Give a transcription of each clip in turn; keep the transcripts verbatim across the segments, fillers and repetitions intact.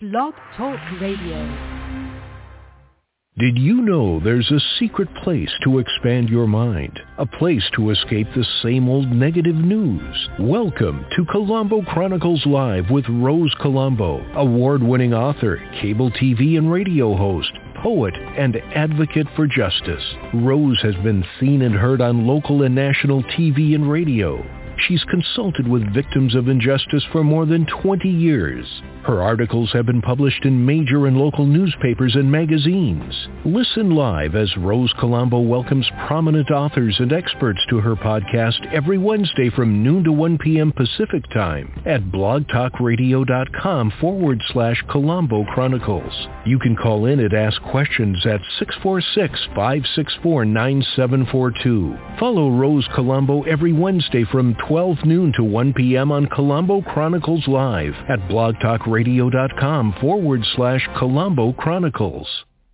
Blog Talk Radio. Did you know there's a secret place to expand your mind? A place to escape the same old negative news? Welcome to Colombo Chronicles Live with Rose Colombo, award-winning author, cable T V and radio host, poet, and advocate for justice. Rose has been seen and heard on local and national T V and radio. She's consulted with victims of injustice for more than twenty years. Her articles have been published in major and local newspapers and magazines. Listen live as Rose Colombo welcomes prominent authors and experts to her podcast every Wednesday from noon to one p.m. Pacific Time at blogtalkradio.com forward slash Colombo Chronicles. You can call in and ask questions at six four six, five six four, nine seven four two. Follow Rose Colombo every Wednesday from twelve noon to one p.m. on Colombo Chronicles Live at blogtalkradio.com forward slash Colombo Chronicles.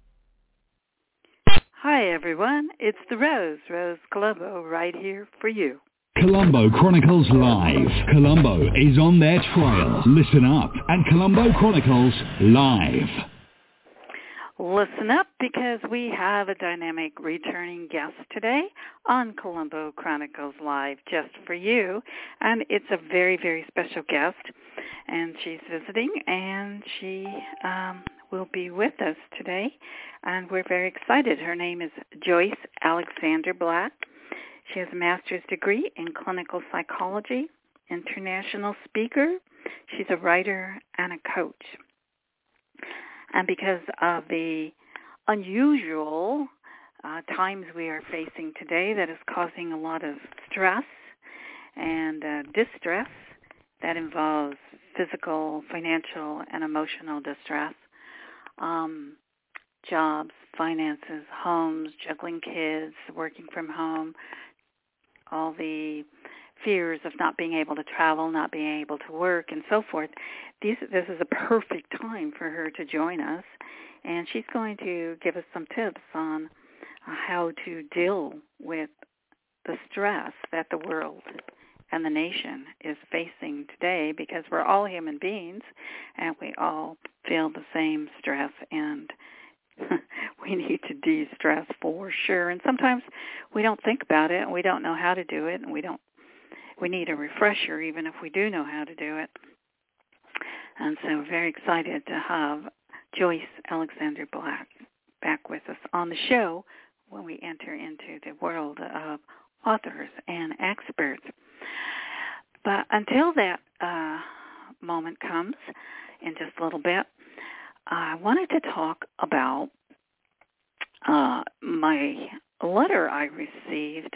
Hi, everyone. It's the Rose, Rose Colombo, right here for you. Colombo Chronicles Live. Colombo is on their trail. Listen up at Colombo Chronicles Live. Listen up, because we have a dynamic returning guest today on Colombo Chronicles Live just for you. And it's a very, very special guest. And she's visiting, and she um, will be with us today. And we're very excited. Her name is Joyce Alexander Black. She has a master's degree in clinical psychology, international speaker. She's a writer and a coach. And because of the unusual uh, times we are facing today that is causing a lot of stress and uh, distress that involves physical, financial, and emotional distress, um, jobs, finances, homes, juggling kids, working from home, all the fears of not being able to travel, not being able to work, and so forth. These, this is a perfect time for her to join us, and she's going to give us some tips on how to deal with the stress that the world and the nation is facing today, because we're all human beings, and we all feel the same stress, and we need to de-stress for sure. And sometimes we don't think about it, and we don't know how to do it, and we don't We need a refresher, even if we do know how to do it. And so we're very excited to have Joyce Alexander Black back with us on the show when we enter into the world of authors and experts. But until that uh, moment comes in just a little bit, I wanted to talk about uh, my letter I received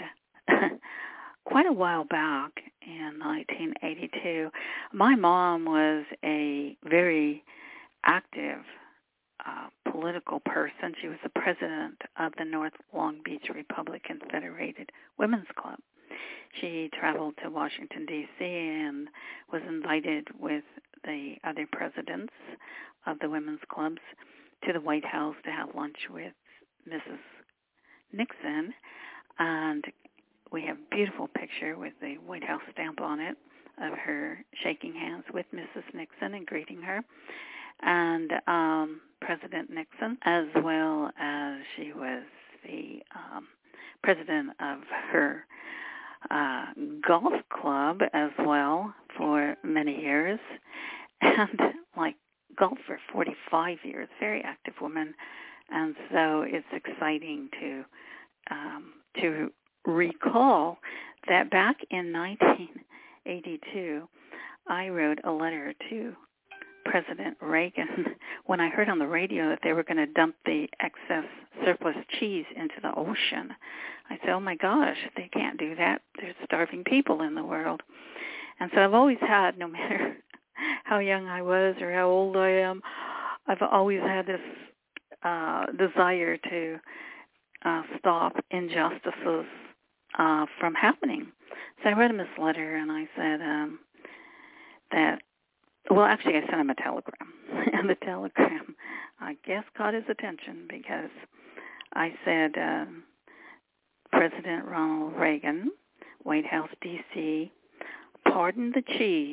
quite a while back in nineteen eighty-two. My mom was a very active uh, political person. She was the president of the North Long Beach Republican Federated Women's Club. She traveled to Washington, D C and was invited with the other presidents of the women's clubs to the White House to have lunch with Missus Nixon. And we have a beautiful picture with the White House stamp on it of her shaking hands with Missus Nixon and greeting her, and um, President Nixon, as well as she was the um, president of her uh, golf club as well for many years, and like golf for forty-five years, very active woman. And so it's exciting to um, to recall that back in nineteen eighty-two, I wrote a letter to President Reagan when I heard on the radio that they were going to dump the excess surplus cheese into the ocean. I said, oh my gosh, they can't do that. There's starving people in the world. And so I've always had, no matter how young I was or how old I am, I've always had this uh, desire to uh, stop injustices Uh, from happening. So I wrote him this letter, and I said um, that, well, actually I sent him a telegram. And the telegram, I guess, caught his attention, because I said, uh, President Ronald Reagan, White House, D C, pardon the cheese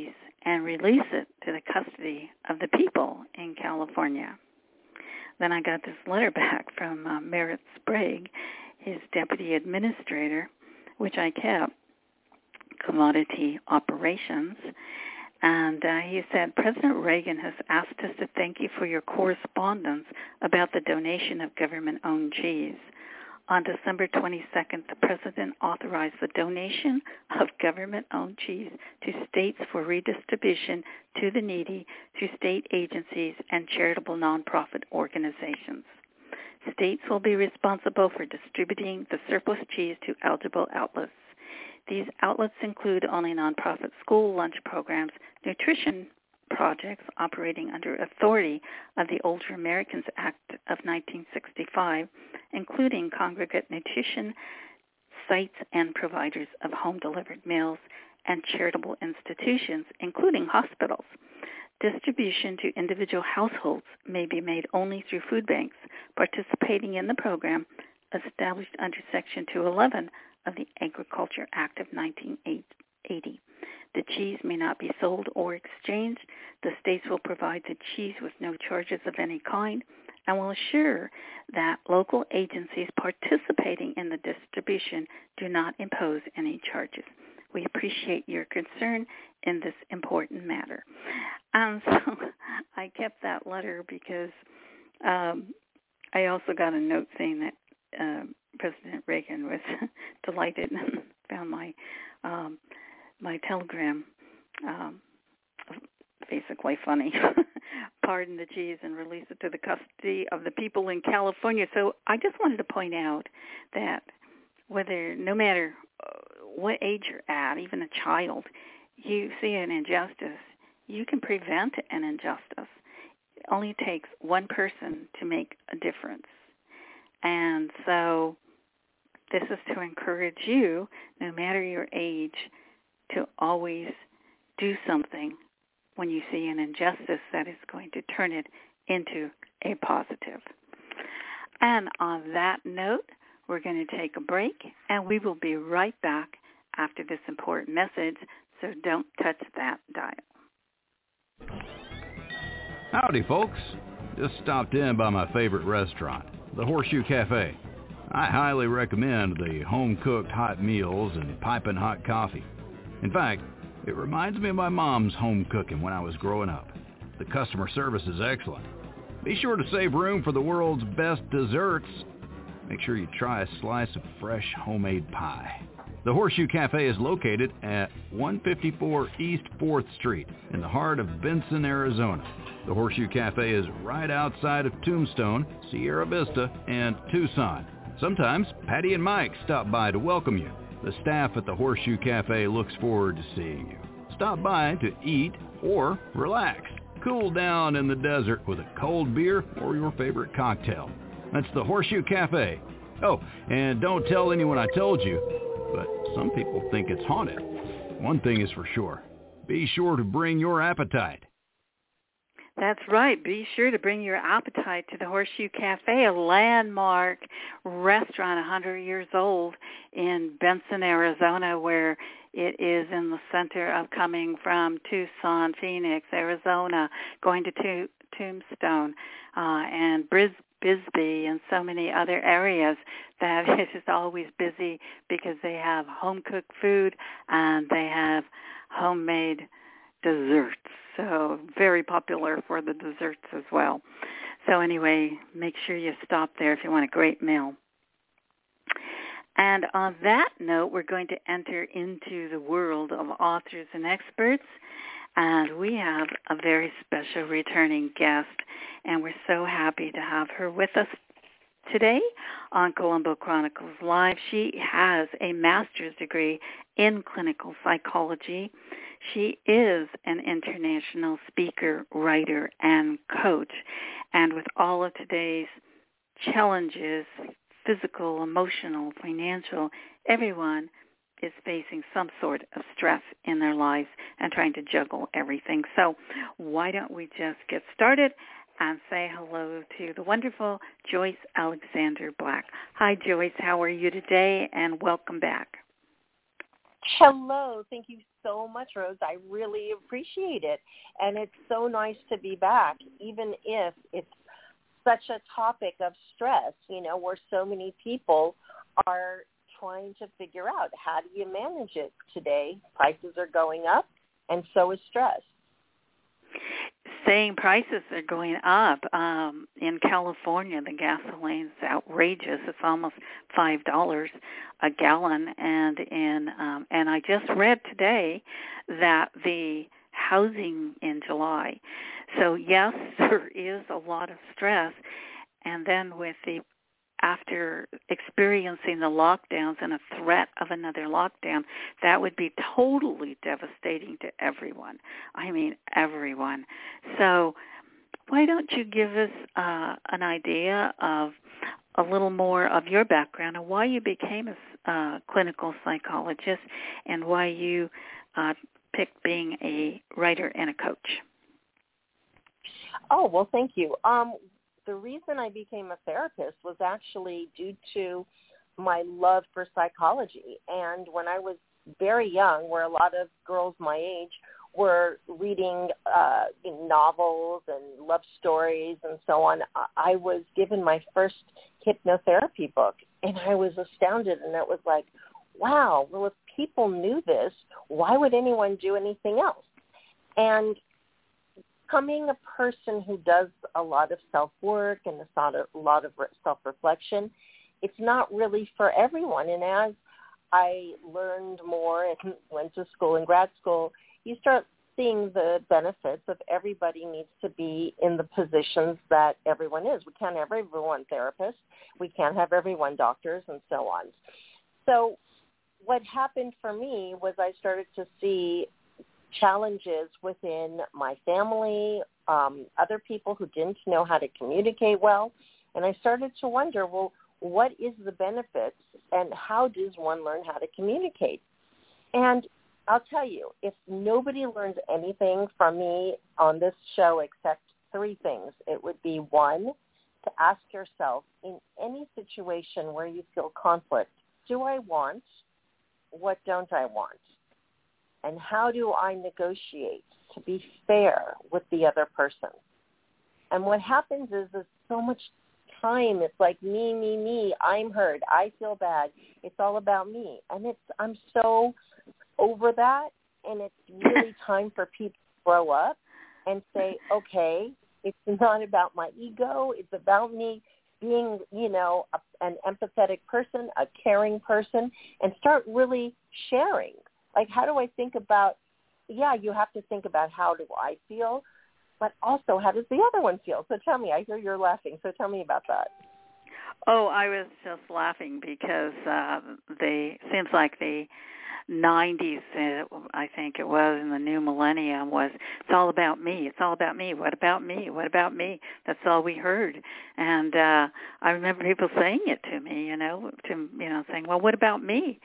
and release it to the custody of the people in California. Then I got this letter back from uh, Merritt Sprague, his deputy administrator, which I kept, Commodity Operations. And uh, he said, President Reagan has asked us to thank you for your correspondence about the donation of government-owned cheese. On December twenty-second, the President authorized the donation of government-owned cheese to states for redistribution to the needy through state agencies and charitable nonprofit organizations. States will be responsible for distributing the surplus cheese to eligible outlets. These outlets include only nonprofit school lunch programs, nutrition projects operating under authority of the Older Americans Act of nineteen sixty-five, including congregate nutrition sites and providers of home-delivered meals, and charitable institutions, including hospitals. Distribution to individual households may be made only through food banks participating in the program established under Section two eleven of the Agriculture Act of nineteen eighty. The cheese may not be sold or exchanged. The states will provide the cheese with no charges of any kind and will assure that local agencies participating in the distribution do not impose any charges. We appreciate your concern in this important matter. And so I kept that letter because um, I also got a note saying that uh, President Reagan was delighted and found my um, my telegram um, basically funny. Pardon the cheese and release it to the custody of the people in California. So I just wanted to point out that whether, no matter what age you're at, even a child, you see an injustice, you can prevent an injustice. It only takes one person to make a difference. And so this is to encourage you, no matter your age, to always do something when you see an injustice that is going to turn it into a positive. And on that note, we're going to take a break, and we will be right back after this important message, so don't touch that dial. Howdy, folks. Just stopped in by my favorite restaurant, the Horseshoe Cafe. I highly recommend the home-cooked hot meals and piping hot coffee. In fact, it reminds me of my mom's home cooking when I was growing up. The customer service is excellent. Be sure to save room for the world's best desserts. Make sure you try a slice of fresh homemade pie. The Horseshoe Cafe is located at one fifty-four East fourth Street in the heart of Benson, Arizona. The Horseshoe Cafe is right outside of Tombstone, Sierra Vista, and Tucson. Sometimes Patty and Mike stop by to welcome you. The staff at the Horseshoe Cafe looks forward to seeing you. Stop by to eat or relax. Cool down in the desert with a cold beer or your favorite cocktail. That's the Horseshoe Cafe. Oh, and don't tell anyone I told you, but some people think it's haunted. One thing is for sure. Be sure to bring your appetite. That's right. Be sure to bring your appetite to the Horseshoe Cafe, a landmark restaurant, one hundred years old in Benson, Arizona, where it is in the center of coming from Tucson, Phoenix, Arizona, going to to- Tombstone, uh, and Bris- Bisbee, and so many other areas that it is always busy because they have home-cooked food and they have homemade desserts. So very popular for the desserts as well. So anyway, make sure you stop there if you want a great meal. And on that note, we're going to enter into the world of authors and experts. And we have a very special returning guest, and we're so happy to have her with us today on Colombo Chronicles Live. She has a master's degree in clinical psychology. She is an international speaker, writer, and coach. And with all of today's challenges, physical, emotional, financial, everyone is facing some sort of stress in their lives and trying to juggle everything. So why don't we just get started and say hello to the wonderful Joyce Alexander Black. Hi, Joyce. How are you today? And welcome back. Hello. Thank you so much, Rose. I really appreciate it. And it's so nice to be back, even if it's such a topic of stress, you know, where so many people are trying to figure out how do you manage it today. Prices are going up, and so is stress. Saying prices are going up. Um, in California, the gasoline's outrageous. It's almost five dollars a gallon. And in um, and I just read today that the housing in July. So yes, there is a lot of stress. And then with the after experiencing the lockdowns and a threat of another lockdown, that would be totally devastating to everyone. I mean, everyone. So why don't you give us uh, an idea of a little more of your background and why you became a uh, clinical psychologist and why you uh, picked being a writer and a coach? Oh, well, thank you. Um, The reason I became a therapist was actually due to my love for psychology. And when I was very young, where a lot of girls my age were reading uh, novels and love stories and so on, I was given my first hypnotherapy book. And I was astounded. And it was like, wow, well, if people knew this, why would anyone do anything else? And becoming a person who does a lot of self-work and a lot of self-reflection, it's not really for everyone. And as I learned more and went to school and grad school, you start seeing the benefits of everybody needs to be in the positions that everyone is. We can't have everyone therapists. We can't have everyone doctors and so on. So what happened for me was I started to see challenges within my family, um, other people who didn't know how to communicate well. And I started to wonder, well, what is the benefits and how does one learn how to communicate? And I'll tell you, if nobody learns anything from me on this show except three things, it would be, one, to ask yourself in any situation where you feel conflict, do I want? What don't I want? And how do I negotiate to be fair with the other person? And what happens is there's so much time. It's like me, me, me. I'm hurt. I feel bad. It's all about me. And it's I'm so over that. And it's really time for people to grow up and say, okay, it's not about my ego. It's about me being, you know, a, an empathetic person, a caring person, and start really sharing. Like, how do I think about, yeah, you have to think about how do I feel, but also how does the other one feel? So tell me, I hear you're laughing, so tell me about that. Oh, I was just laughing because uh, the seems like the nineties, uh, I think it was, in the new millennium was, it's all about me, it's all about me, what about me, what about me? That's all we heard. And uh, I remember people saying it to me, you know, to you know, saying, well, what about me?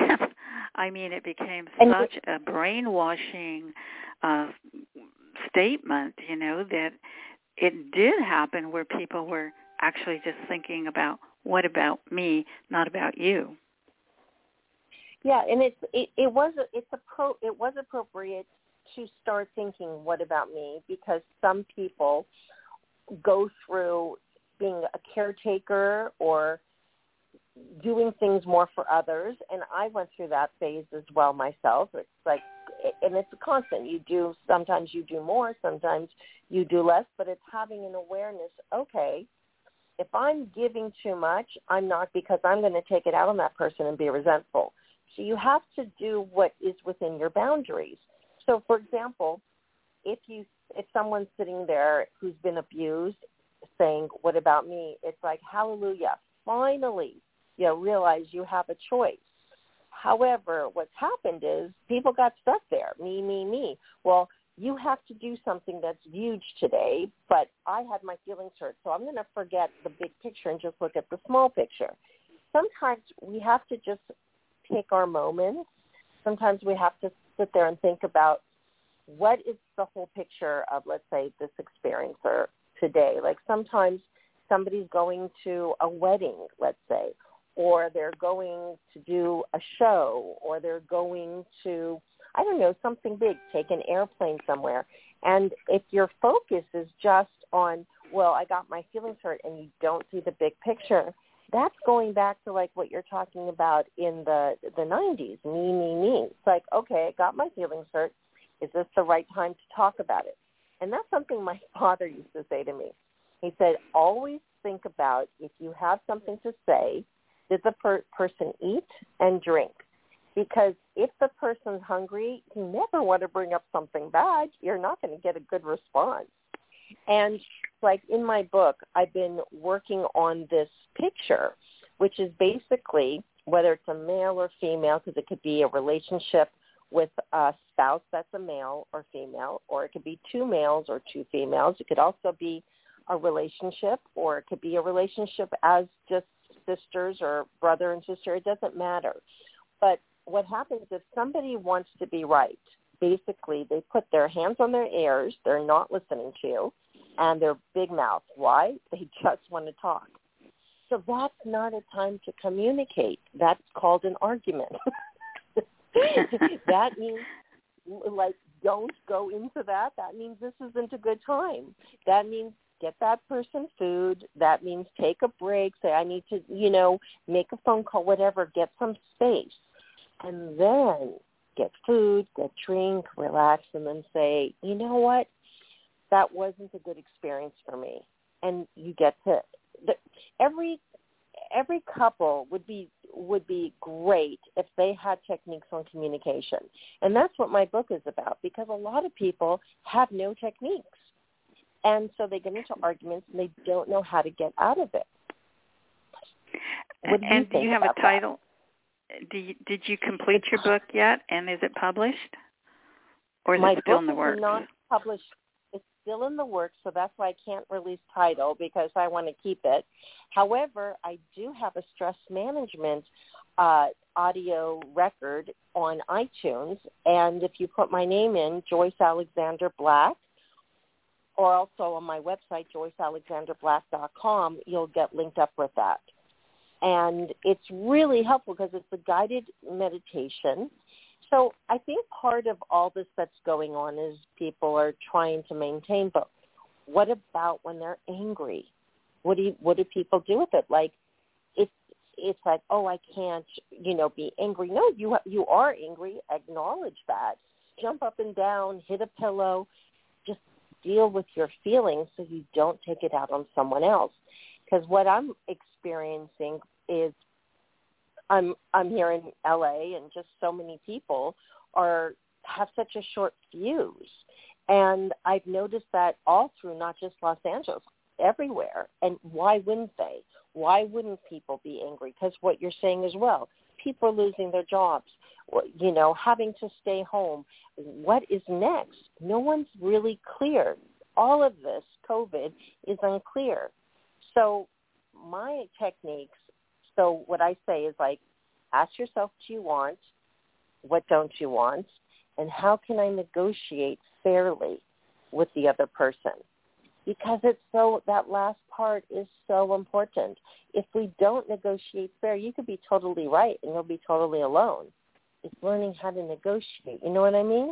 I mean, it became such a brainwashing uh, statement, you know, that it did happen where people were actually just thinking about what about me, not about you. Yeah, and it's it, it was it's a pro, it was appropriate to start thinking what about me, because some people go through being a caretaker or doing things more for others, and I went through that phase as well myself. It's like, and it's a constant. You do, sometimes you do more, sometimes you do less, but it's having an awareness, okay, if I'm giving too much, I'm not, because I'm going to take it out on that person and be resentful. So you have to do what is within your boundaries. So, for example, if you if someone's sitting there who's been abused saying, what about me? It's like, hallelujah, finally, you know, realize you have a choice. However, what's happened is people got stuck there, me, me, me. Well, you have to do something that's huge today, but I had my feelings hurt, so I'm going to forget the big picture and just look at the small picture. Sometimes we have to just take our moments. Sometimes we have to sit there and think about what is the whole picture of, let's say, this experience or today. Like sometimes somebody's going to a wedding, let's say, or they're going to do a show, or they're going to, I don't know, something big, take an airplane somewhere. And if your focus is just on, well, I got my feelings hurt, and you don't see the big picture, that's going back to like what you're talking about in the the nineties, me, me, me. It's like, okay, I got my feelings hurt. Is this the right time to talk about it? And that's something my father used to say to me. He said, always think about if you have something to say, did the per- person eat and drink? Because if the person's hungry, you never want to bring up something bad. You're not going to get a good response. And like in my book, I've been working on this picture, which is basically whether it's a male or female, because it could be a relationship with a spouse that's a male or female, or it could be two males or two females. It could also be a relationship, or it could be a relationship as just sisters or brother and sister. It doesn't matter. But what happens if somebody wants to be right, basically they put their hands on their ears, they're not listening to you, and they're big mouth. Why? They just want to talk. So that's not a time to communicate. That's called an argument. That means, like, don't go into that. That means this isn't a good time. That means get that person food. That means take a break. Say, I need to, you know, make a phone call, whatever. Get some space. And then get food, get drink, relax, and then say, you know what? That wasn't a good experience for me. And you get to the, every every couple would be would be great if they had techniques on communication. And that's what my book is about, because a lot of people have no techniques. And so they get into arguments and they don't know how to get out of it. What do you and think do you have about a title? That? Do you, did you complete your book yet? And is it published? Or is my it still book in the works? is not published. It's still in the works, so that's why I can't release title, because I want to keep it. However, I do have a stress management uh, audio record on iTunes, and if you put my name in, Joyce Alexander Black, or also on my website, joyce alexander black dot com, you'll get linked up with that. And it's really helpful because it's a guided meditation. So I think part of all this that's going on is people are trying to maintain, but what about when they're angry? What do you, what do people do with it? Like, it's it's like, oh, I can't, you know, be angry. No, you you are angry. Acknowledge that. Jump up and down, hit a pillow. Just deal with your feelings so you don't take it out on someone else. Because what I'm experiencing is I'm I'm here in L A, and just so many people are have such a short fuse. And I've noticed that all through, not just Los Angeles, everywhere. And why wouldn't they? Why wouldn't people be angry? Because what you're saying as well, people are losing their jobs, you know, having to stay home. What is next? No one's really clear. All of this, COVID, is unclear. So my techniques, so what I say is like, ask yourself what you want, what don't you want, and how can I negotiate fairly with the other person? Because it's so, that last part is so important. If we don't negotiate fair, you could be totally right and you'll be totally alone. It's learning how to negotiate. You know what I mean?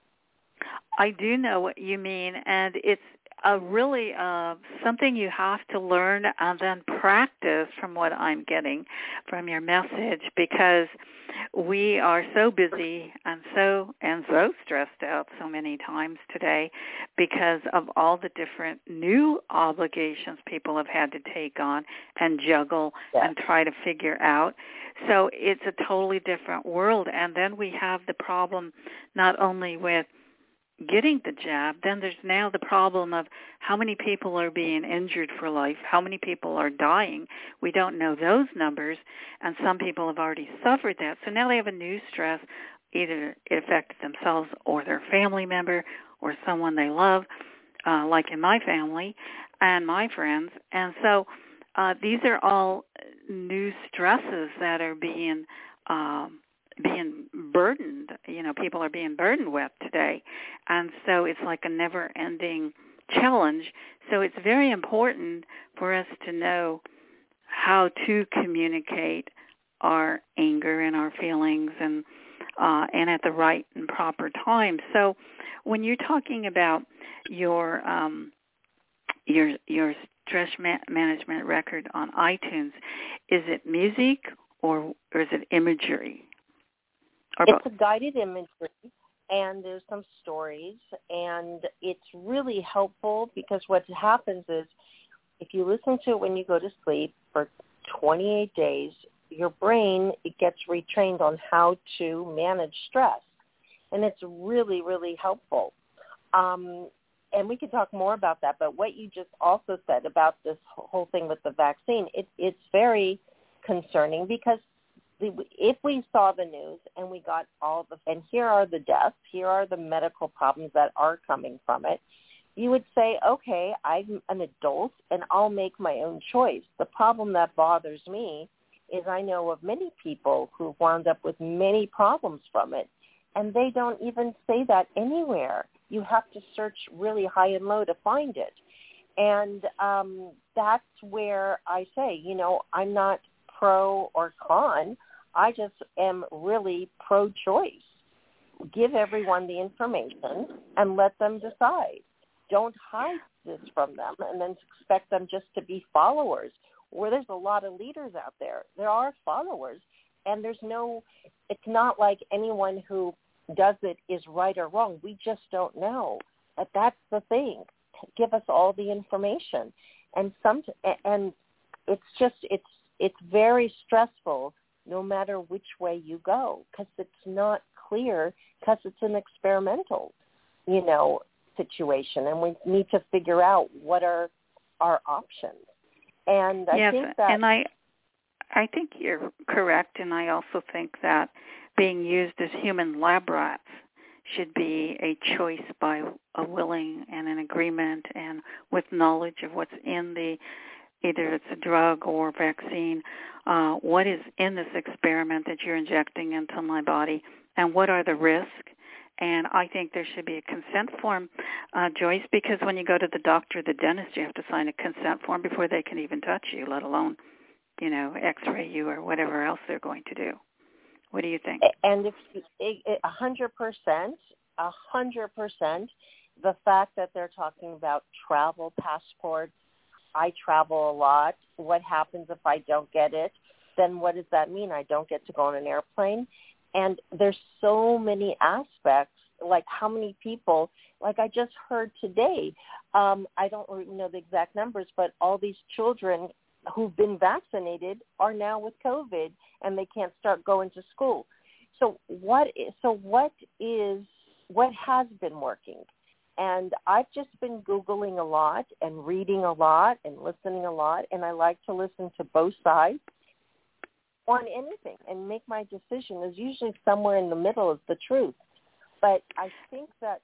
I do know what you mean, and it's a really uh, something you have to learn and then practice, from what I'm getting from your message, because we are so busy and so and so stressed out so many times today because of all the different new obligations people have had to take on and juggle yeah. and try to figure out. So it's a totally different world. And then we have the problem not only with getting the jab, then there's now the problem of how many people are being injured for life, how many people are dying. We don't know those numbers, and some people have already suffered that. So now they have a new stress. Either it affected themselves or their family member or someone they love, uh, like in my family and my friends. And so uh, these are all new stresses that are being um, being burdened, you know, people are being burdened with today. And so it's like a never-ending challenge. So it's very important for us to know how to communicate our anger and our feelings and uh, and at the right and proper time. So when you're talking about your um, your your stress ma- management record on iTunes, is it music or, or is it imagery? Or it's both? a guided imagery, and there's some stories, and it's really helpful because what happens is if you listen to it when you go to sleep for twenty-eight days, your brain, it gets retrained on how to manage stress, and it's really, really helpful. Um, and we can talk more about that, but what you just also said about this whole thing with the vaccine, it, it's very concerning because if we saw the news and we got all the, and here are the deaths, here are the medical problems that are coming from it, you would say, okay, I'm an adult and I'll make my own choice. The problem that bothers me is I know of many people who wound up with many problems from it, and they don't even say that anywhere. You have to search really high and low to find it. And um, that's where I say, you know, I'm not pro or con. I just am really pro-choice. Give everyone the information and let them decide. Don't hide this from them and then expect them just to be followers. Where there's a lot of leaders out there, there are followers, and there's no, it's not like anyone who does it is right or wrong. We just don't know. But that's the thing. Give us all the information. And some, and it's just, it's, it's very stressful no matter which way you go, because it's not clear, because it's an experimental, you know, situation, and we need to figure out what are our options. And I yes, think that, and I, I think you're correct, and I also think that being used as human lab rats should be a choice by a willing and an agreement, and with knowledge of what's in the, either it's a drug or vaccine, uh, what is in this experiment that you're injecting into my body, and what are the risks. And I think there should be a consent form, uh, Joyce, because when you go to the doctor or the dentist, you have to sign a consent form before they can even touch you, let alone, you know, x-ray you or whatever else they're going to do. What do you think? And if a hundred percent, a hundred percent, the fact that they're talking about travel passports, I travel a lot. What happens if I don't get it? Then what does that mean? I don't get to go on an airplane? And there's so many aspects, like how many people, like I just heard today, um, I don't know the exact numbers, but all these children who've been vaccinated are now with COVID and they can't start going to school. So what is, so what is, what has been working? And I've just been Googling a lot and reading a lot and listening a lot, and I like to listen to both sides on anything and make my decision. Is usually somewhere in the middle is the truth. But I think that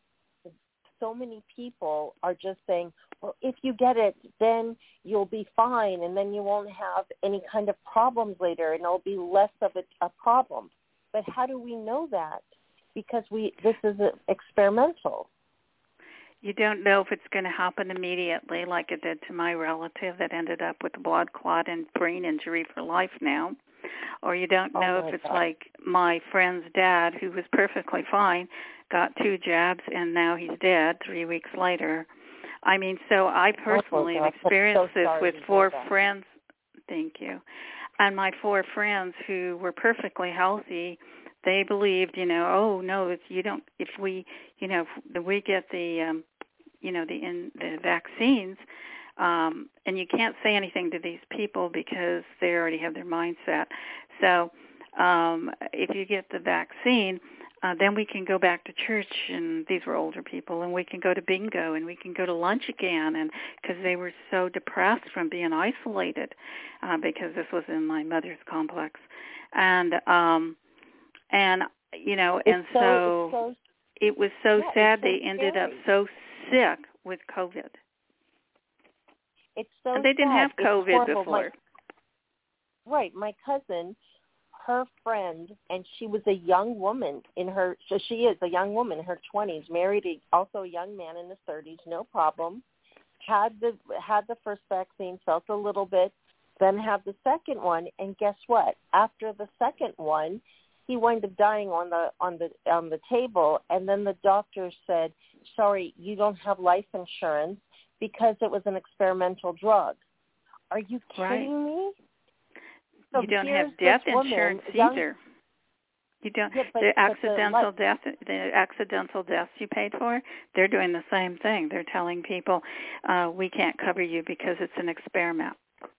so many people are just saying, well, if you get it, then you'll be fine, and then you won't have any kind of problems later, and it'll be less of a, a problem. But how do we know that? Because we this is a, experimental. You don't know if it's going to happen immediately, like it did to my relative that ended up with a blood clot and brain injury for life now. Or you don't know oh if it's God. like my friend's dad, who was perfectly fine, got two jabs, and now he's dead three weeks later. I mean, so I personally oh have experienced so this with four that. friends. Thank you. And my four friends who were perfectly healthy, they believed, you know, oh, no, if you don't, if we, you know, if we get the, um, you know, the in, the vaccines, Um, and you can't say anything to these people because they already have their mindset. So um, if you get the vaccine, uh, then we can go back to church, and these were older people, and we can go to bingo, and we can go to lunch again, and because they were so depressed from being isolated, uh, because this was in my mother's complex. And, um, and you know, It's and so, so, so it was so yeah, sad so they ended scary. up so sick with COVID. It's so And they didn't sad. have COVID before. before. My, right. My cousin, her friend, and she was a young woman in her, so she is a young woman in her twenties, married a, also a young man in his thirties, no problem, had the had the first vaccine, felt a little bit, then had the second one, and guess what? After the second one, he wound up dying on the on the on the table, and then the doctor said, sorry, you don't have life insurance because it was an experimental drug. Are you kidding right. me? So you don't have death insurance woman, either. young, You don't. yeah, but, the but accidental the death, the accidental deaths you paid for, they're doing the same thing. They're telling people, uh, we can't cover you because it's an experiment.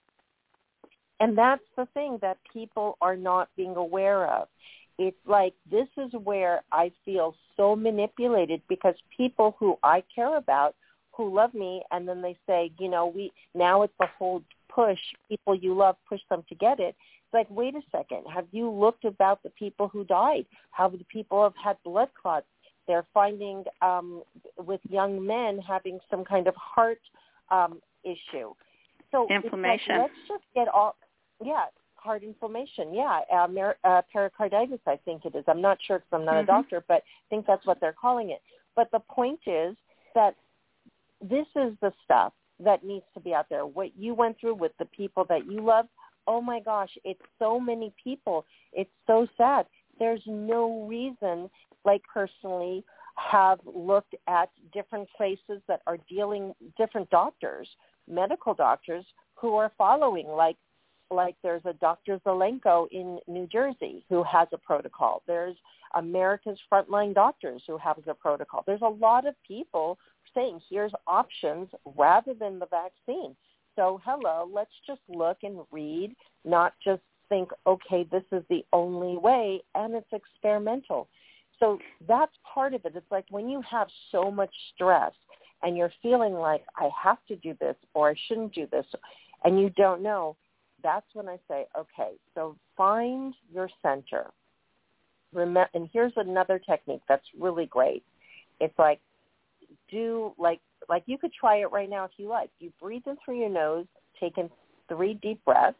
And that's the thing that people are not being aware of. It's like this is where I feel so manipulated because people who I care about, who love me, and then they say, you know, we now it's the whole push, people you love, push them to get it. It's like, wait a second, have you looked about the people who died? How the people have had blood clots? They're finding um, with young men having some kind of heart um, issue. So inflammation. It's like, let's just get all, yeah, heart inflammation, yeah, uh, mer- uh, pericarditis, I think it is. I'm not sure because I'm not mm-hmm. a doctor, but I think that's what they're calling it. But the point is that this is the stuff that needs to be out there. What you went through with the people that you love, oh my gosh, it's so many people. It's so sad. There's no reason, like personally, have looked at different places that are dealing, different doctors, medical doctors who are following, like like there's a Doctor Zelenko in New Jersey who has a protocol. There's America's Frontline Doctors who has a protocol. There's a lot of people saying here's options rather than the vaccine. So hello, let's just look and read, not just think, okay, this is the only way, and it's experimental. So that's part of it. It's like when you have so much stress and you're feeling like I have to do this or I shouldn't do this, and you don't know, that's when I say, okay, so find your center. Remember, and here's another technique that's really great. It's like do like like you could try it right now if you like. You breathe in through your nose, take in three deep breaths,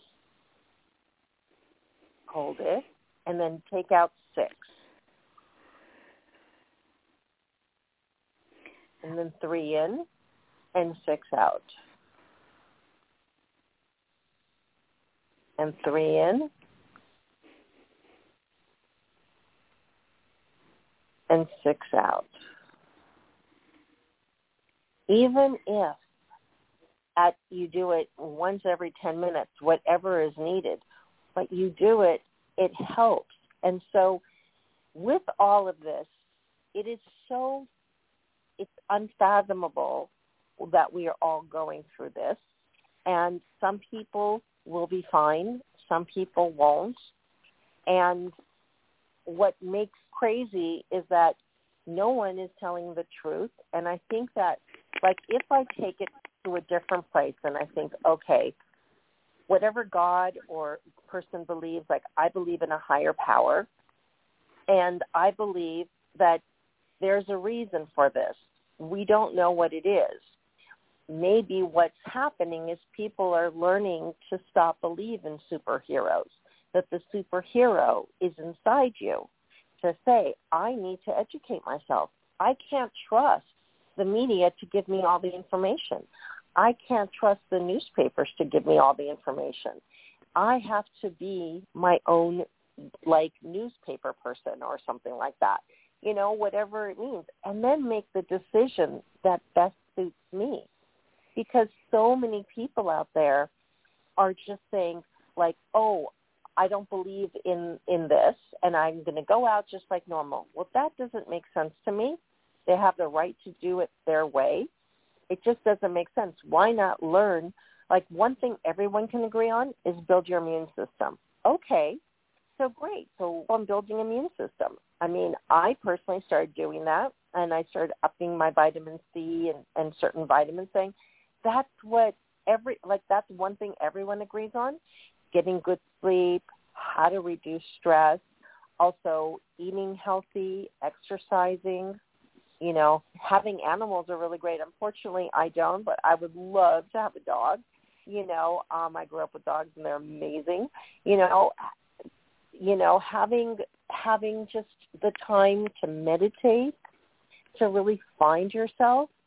hold it, and then take out six. And then three in and six out. And three in and six out. Even if at you do it once every ten minutes, whatever is needed, but you do it, it helps. And so with all of this, it is so, it's unfathomable that we are all going through this. And some people will be fine. Some people won't. And what makes crazy is that no one is telling the truth. And I think that, like, if I take it to a different place and I think, okay, whatever God or person believes, like I believe in a higher power, and I believe that there's a reason for this. We don't know what it is. Maybe what's happening is people are learning to stop believing in superheroes, that the superhero is inside you to say, I need to educate myself. I can't trust the media to give me all the information. I can't trust the newspapers to give me all the information. I have to be my own, like, newspaper person or something like that, you know, whatever it means, and then make the decision that best suits me. Because so many people out there are just saying, like, oh, I don't believe in, in this, and I'm going to go out just like normal. Well, that doesn't make sense to me. They have the right to do it their way. It just doesn't make sense. Why not learn? Like, one thing everyone can agree on is build your immune system. Okay, so great. So I'm building an immune system. I mean, I personally started doing that, and I started upping my vitamin C and, and certain vitamins, saying that's what every, like, that's one thing everyone agrees on, getting good sleep, how to reduce stress, also eating healthy, exercising. You know, having animals are really great. Unfortunately, I don't, but I would love to have a dog. You know, um, I grew up with dogs, and they're amazing. You know, you know, having having just the time to meditate, to really find yourself,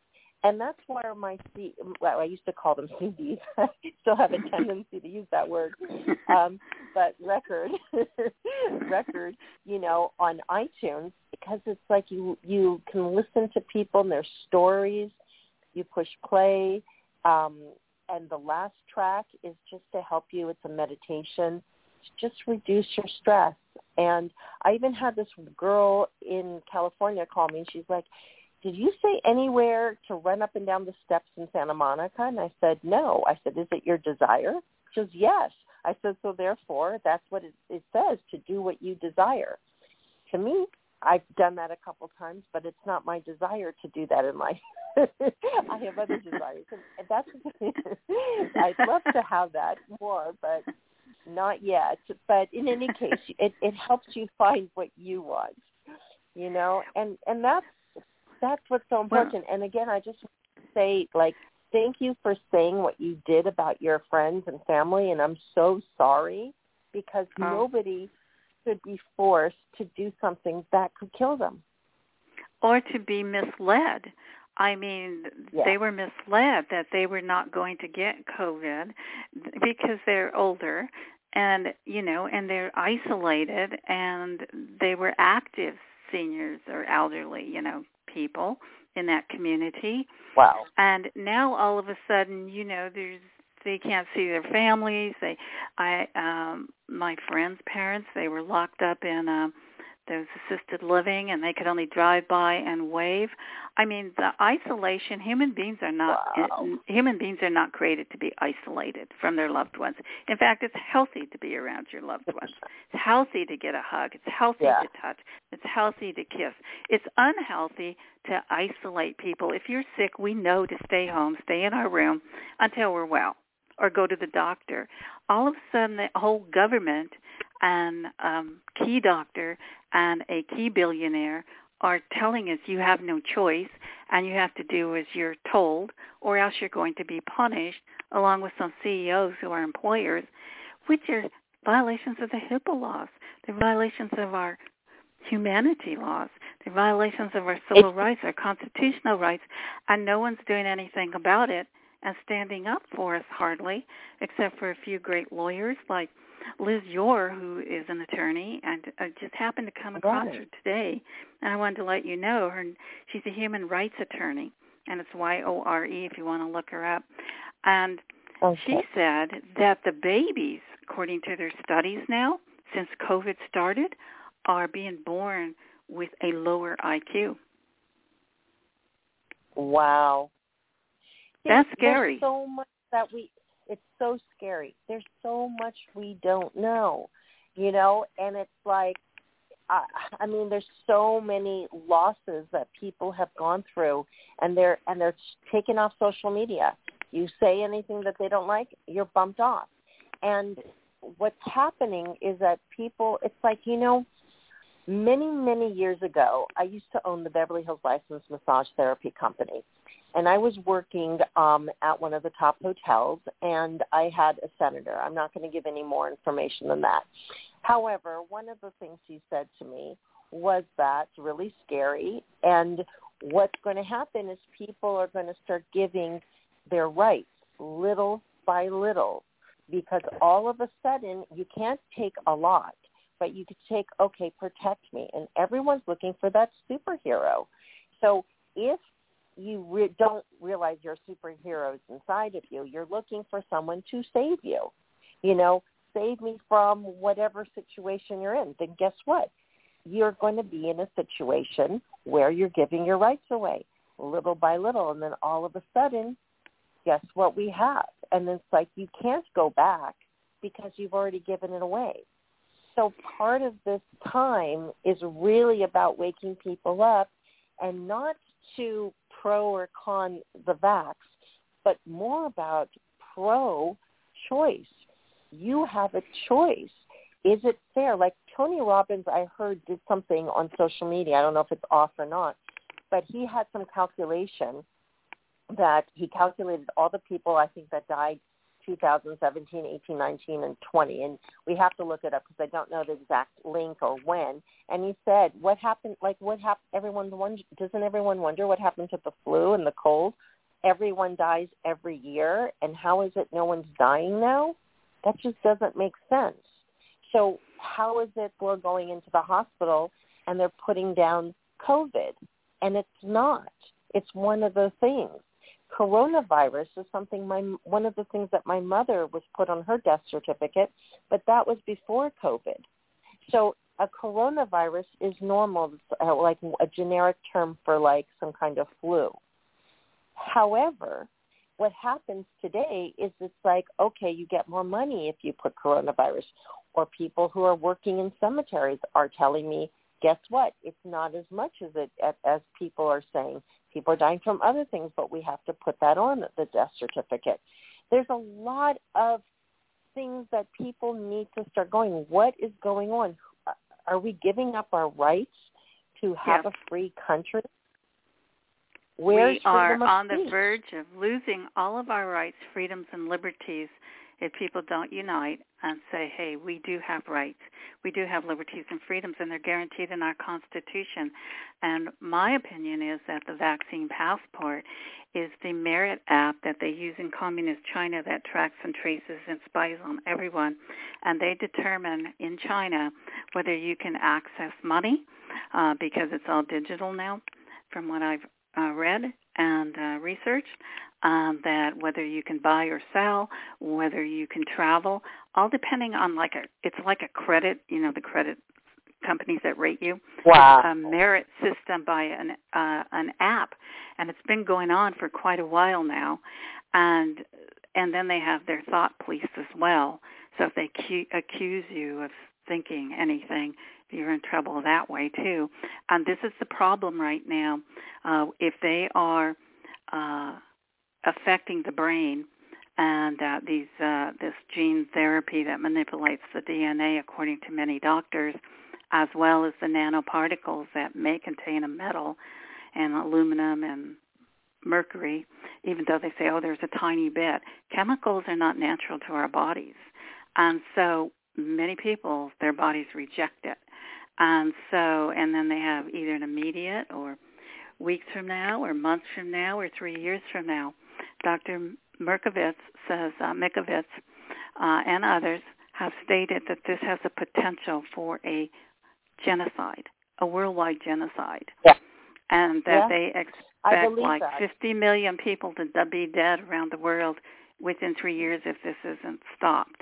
And that's why my C, well, I used to call them C Ds. I still have a tendency to use that word. Um, but record, record, you know, on iTunes, because it's like you, you can listen to people and their stories. You push play. Um, and the last track is just to help you. It's a meditation to just reduce your stress. And I even had this girl in California call me, and she's like, did you say anywhere to run up and down the steps in Santa Monica? And I said, no. I said, is it your desire? She goes, yes. I said, so therefore, that's what it, it says, to do what you desire. To me, I've done that a couple times, but it's not my desire to do that in life. I have other desires. And that's I'd love to have that more, but not yet. But in any case, it, it helps you find what you want, you know, and, and that's, That's what's so important. And again, I just say, like, thank you for saying what you did about your friends and family. And I'm so sorry, because oh. nobody should be forced to do something that could kill them. Or to be misled. I mean, yeah. they were misled that they were not going to get COVID because they're older and, you know, and they're isolated, and they were active seniors or elderly, you know, people in that community. Wow. And now all of a sudden, you know, there's they can't see their families. They I um my friends' parents, they were locked up in uh those assisted living, and they could only drive by and wave. I mean, the isolation, human beings are not wow. human beings are not created to be isolated from their loved ones. In fact, it's healthy to be around your loved ones. It's healthy to get a hug. It's healthy yeah. to touch. It's healthy to kiss. It's unhealthy to isolate people. If you're sick, we know to stay home, stay in our room until we're well, or go to the doctor. All of a sudden, the whole government and um, key doctor and a key billionaire are telling us you have no choice and you have to do as you're told, or else you're going to be punished, along with some C E Os who are employers, which are violations of the HIPAA laws. They're violations of our humanity laws. They're violations of our civil it's- rights, our constitutional rights, and no one's doing anything about it and standing up for us hardly, except for a few great lawyers like Liz Yore, who is an attorney, and I just happened to come across right. her today, and I wanted to let you know her. She's a human rights attorney, and it's Y O R E if you want to look her up. And okay. she said that the babies, according to their studies now, since COVID started, are being born with a lower I Q. Wow. That's scary. There's so much that we, it's so scary. There's so much we don't know, you know, and it's like, I, I mean, there's so many losses that people have gone through, and they're, and they're taken off social media. You say anything that they don't like, you're bumped off. And what's happening is that people, it's like, you know, many, many years ago, I used to own the Beverly Hills Licensed Massage Therapy Company. And I was working um, at one of the top hotels, and I had a senator. I'm not going to give any more information than that. However, one of the things he said to me was that it's really scary, and what's going to happen is people are going to start giving their rights little by little, because all of a sudden you can't take a lot, but you could take, okay, protect me. And everyone's looking for that superhero. So if you re- don't realize your superheroes inside of you, you're looking for someone to save you. You know, save me from whatever situation you're in. Then guess what? You're going to be in a situation where you're giving your rights away little by little. And then all of a sudden, guess what we have? And it's like you can't go back because you've already given it away. So part of this time is really about waking people up, and not to pro or con the vax, but more about pro-choice. You have a choice. Is it fair? Like Tony Robbins, I heard, did something on social media. I don't know if it's off or not, but he had some calculation that he calculated all the people, I think, that died two thousand seventeen, eighteen, nineteen, and twenty. And we have to look it up because I don't know the exact link or when. And he said, what happened, like what happened, everyone, wonder, doesn't everyone wonder what happened to the flu and the cold? everyone dies every year, and how is it no one's dying now? That just doesn't make sense. So how is it we're going into the hospital and they're putting down COVID? And it's not. It's one of the things. Coronavirus is something my one of the things that my mother was put on her death certificate, but that was before COVID. So a coronavirus is normal, uh, like a generic term for like some kind of flu. However, what happens today is it's like, okay, you get more money if you put coronavirus. Or people who are working in cemeteries are telling me, guess what? It's not as much as it as people are saying. People are dying from other things, but we have to put that on the death certificate. There's a lot of things that people need to start going. What is going on? Are we giving up our rights to have yes. a free country? Where's we are on speech? the verge of losing all of our rights, freedoms, and liberties if people don't unite and say, hey, we do have rights, we do have liberties and freedoms, and they're guaranteed in our Constitution. And my opinion is that the vaccine passport is the Merit app that they use in communist China that tracks and traces and spies on everyone. And they determine in China whether you can access money uh, because it's all digital now, from what I've uh, read and uh, researched. Um, that whether you can buy or sell, whether you can travel, all depending on like a, it's like a credit, you know, the credit companies that rate you. Wow. It's a merit system by an uh, an app, and it's been going on for quite a while now. And and then they have their thought police as well. So if they cu- accuse you of thinking anything, you're in trouble that way too. And this is the problem right now. Uh, if they are uh, affecting the brain, and uh, these uh, this gene therapy that manipulates the D N A, according to many doctors, as well as the nanoparticles that may contain a metal and aluminum and mercury, even though they say, oh, there's a tiny bit. Chemicals are not natural to our bodies. And so many people, their bodies reject it. And so, and then they have either an immediate or weeks from now or months from now or three years from now. Doctor Merkovitz says, uh, Mikovitz uh, and others have stated that this has a potential for a genocide, a worldwide genocide, yeah. and that yeah. they expect like that. fifty million people to be dead around the world within three years if this isn't stopped,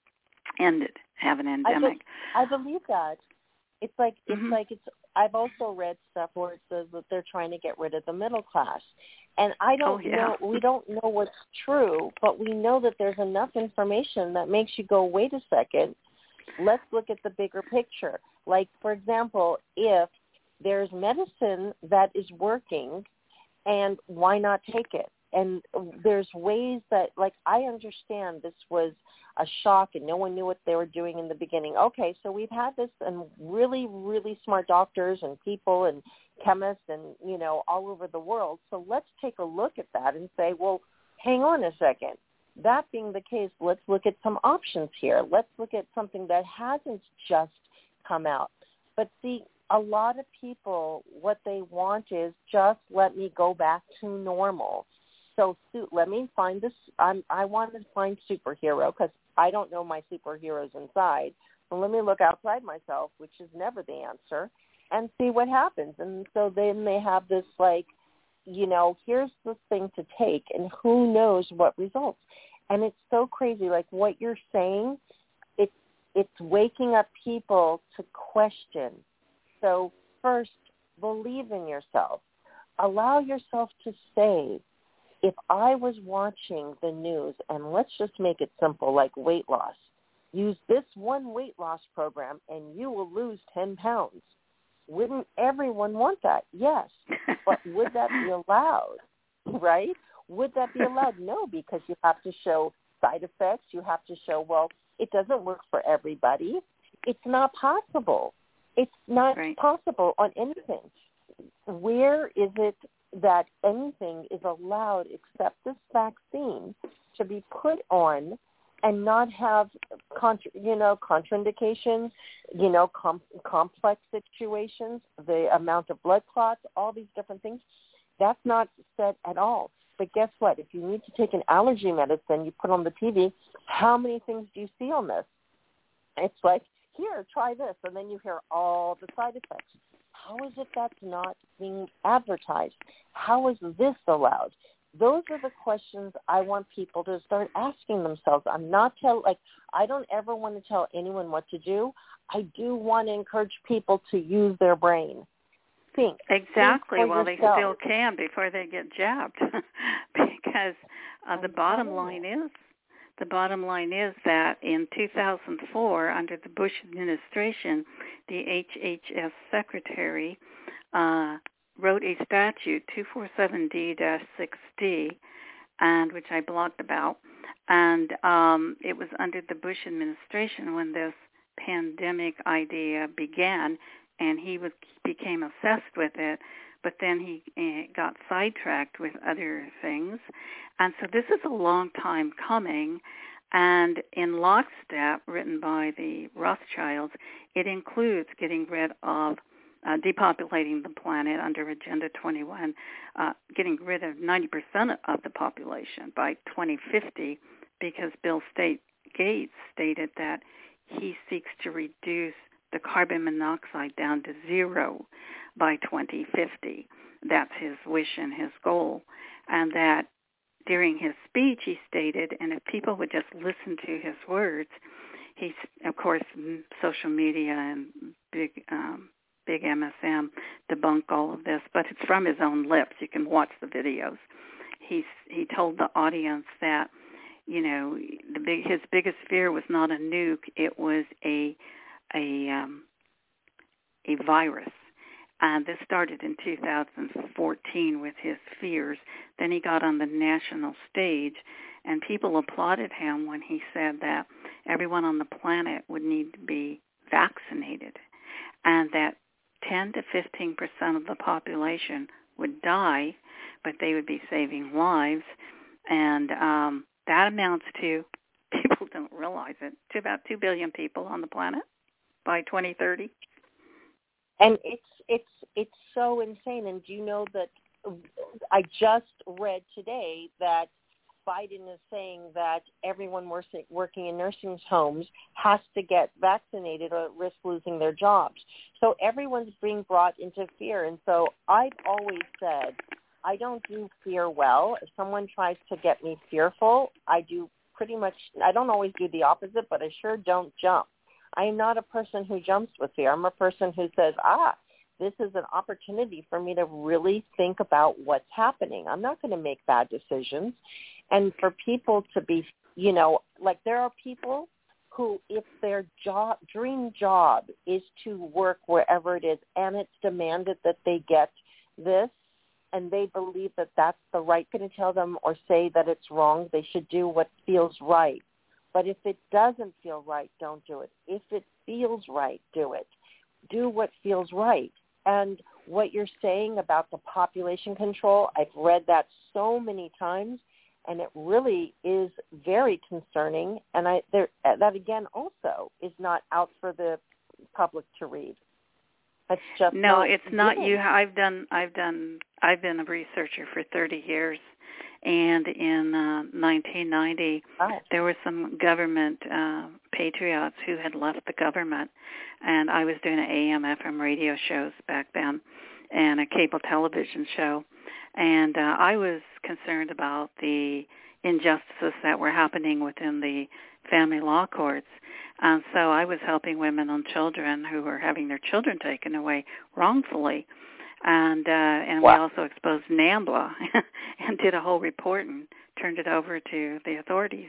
ended, have an endemic. I, be- I believe that. It's like it's mm-hmm. like it's. I've also read stuff where it says that they're trying to get rid of the middle class, and I don't oh, yeah. know. We don't know what's true, but we know that there's enough information that makes you go, wait a second. Let's look at the bigger picture. Like, for example, if there's medicine that is working, and why not take it? And there's ways that, like, I understand this was a shock and no one knew what they were doing in the beginning. Okay, so we've had this and really, really smart doctors and people and chemists and, you know, all over the world. So let's take a look at that and say, well, hang on a second. That being the case, let's look at some options here. Let's look at something that hasn't just come out. But see, a lot of people, what they want is just let me go back to normal. So let me find this. I'm, I want to find superhero because I don't know my superheroes inside. So let me look outside myself, which is never the answer, and see what happens. And so then they have this like, you know, here's the thing to take, and who knows what results. And it's so crazy. Like what you're saying, it's it's waking up people to question. So first, believe in yourself. Allow yourself to say, if I was watching the news, and let's just make it simple, like weight loss, use this one weight loss program and you will lose ten pounds. Wouldn't everyone want that? Yes. But would that be allowed, right? Would that be allowed? No, because you have to show side effects. You have to show, well, it doesn't work for everybody. It's not possible. It's not right. possible on anything. Where is it that anything is allowed except this vaccine to be put on and not have, contra, you know, contraindications, you know, com- complex situations, the amount of blood clots, all these different things? That's not said at all. But guess what? If you need to take an allergy medicine, you put on the T V, how many things do you see on this? It's like, here, try this, and then you hear all the side effects. How is it that's not being advertised? How is this allowed? Those are the questions I want people to start asking themselves. I'm not tell like I don't ever want to tell anyone what to do. I do want to encourage people to use their brain. Think exactly. think well, yourself. They still can before they get jabbed, because uh, the bottom line is the bottom line is that in two thousand four, under the Bush administration, the H H S secretary uh, wrote a statute, two forty-seven D six D, and which I blogged about, and um, it was under the Bush administration when this pandemic idea began, and he was became obsessed with it, but then he uh, got sidetracked with other things, and so this is a long time coming. And in Lockstep, written by the Rothschilds, it includes getting rid of Uh, depopulating the planet under Agenda twenty-one, uh, getting rid of ninety percent of the population by twenty fifty, because Bill State Gates stated that he seeks to reduce the carbon monoxide down to zero by twenty fifty. That's his wish and his goal. And that during his speech he stated, and if people would just listen to his words, he's, of course, social media and big um, Big M S M debunk all of this, but it's from his own lips. You can watch the videos. He's he told the audience that, you know, the big his biggest fear was not a nuke; it was a a um, a virus. And this started in two thousand fourteen with his fears. Then he got on the national stage, and people applauded him when he said that everyone on the planet would need to be vaccinated, and that ten to fifteen percent of the population would die, but they would be saving lives. And um, that amounts to, people don't realize it, to about two billion people on the planet by twenty thirty. And it's it's it's so insane. And do you know that I just read today that Biden is saying that everyone working in nursing homes has to get vaccinated or at risk losing their jobs. So everyone's being brought into fear. And so I've always said, I don't do fear well. If someone tries to get me fearful, I do pretty much, I don't always do the opposite, but I sure don't jump. I am not a person who jumps with fear. I'm a person who says, ah, this is an opportunity for me to really think about what's happening. I'm not going to make bad decisions. And for people to be, you know, like there are people who, if their job, dream job is to work wherever it is and it's demanded that they get this, and they believe that that's the right thing to tell them or say that it's wrong, they should do what feels right. But if it doesn't feel right, don't do it. If it feels right, do it. Do what feels right. And what you're saying about the population control, I've read that so many times, and it really is very concerning. And I there, that, again, also is not out for the public to read. It's just no, not it's not given. you. I've done. I've done. I've been a researcher for thirty years, and in uh, nineteen ninety, oh. there were some government uh, patriots who had left the government, and I was doing A M F M radio shows back then, and a cable television show, and uh, I was concerned about the injustices that were happening within the family law courts. And so I was helping women and children who were having their children taken away wrongfully. And uh, and wow. we also exposed NAMBLA and did a whole report and turned it over to the authorities.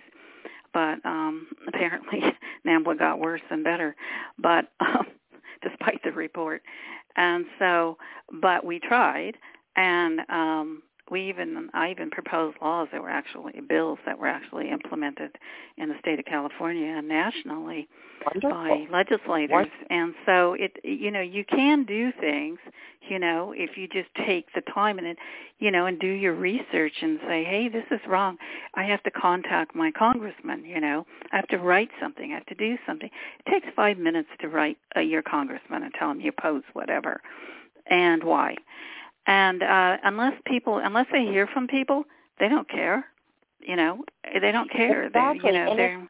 But um, apparently NAMBLA got worse than better, but um, despite the report. And so, but we tried, and um, we even, I even proposed laws that were actually, bills that were actually implemented in the state of California and nationally Wonderful. by legislators. Wonderful. And so it, you know, you can do things, you know, if you just take the time and, it, you know, and do your research and say, hey, this is wrong. I have to contact my congressman, you know. I have to write something. I have to do something. It takes five minutes to write uh, your congressman and tell him you oppose whatever and why. And uh, unless people, unless they hear from people, they don't care. You know, they don't care. Exactly. They, you know, and they're,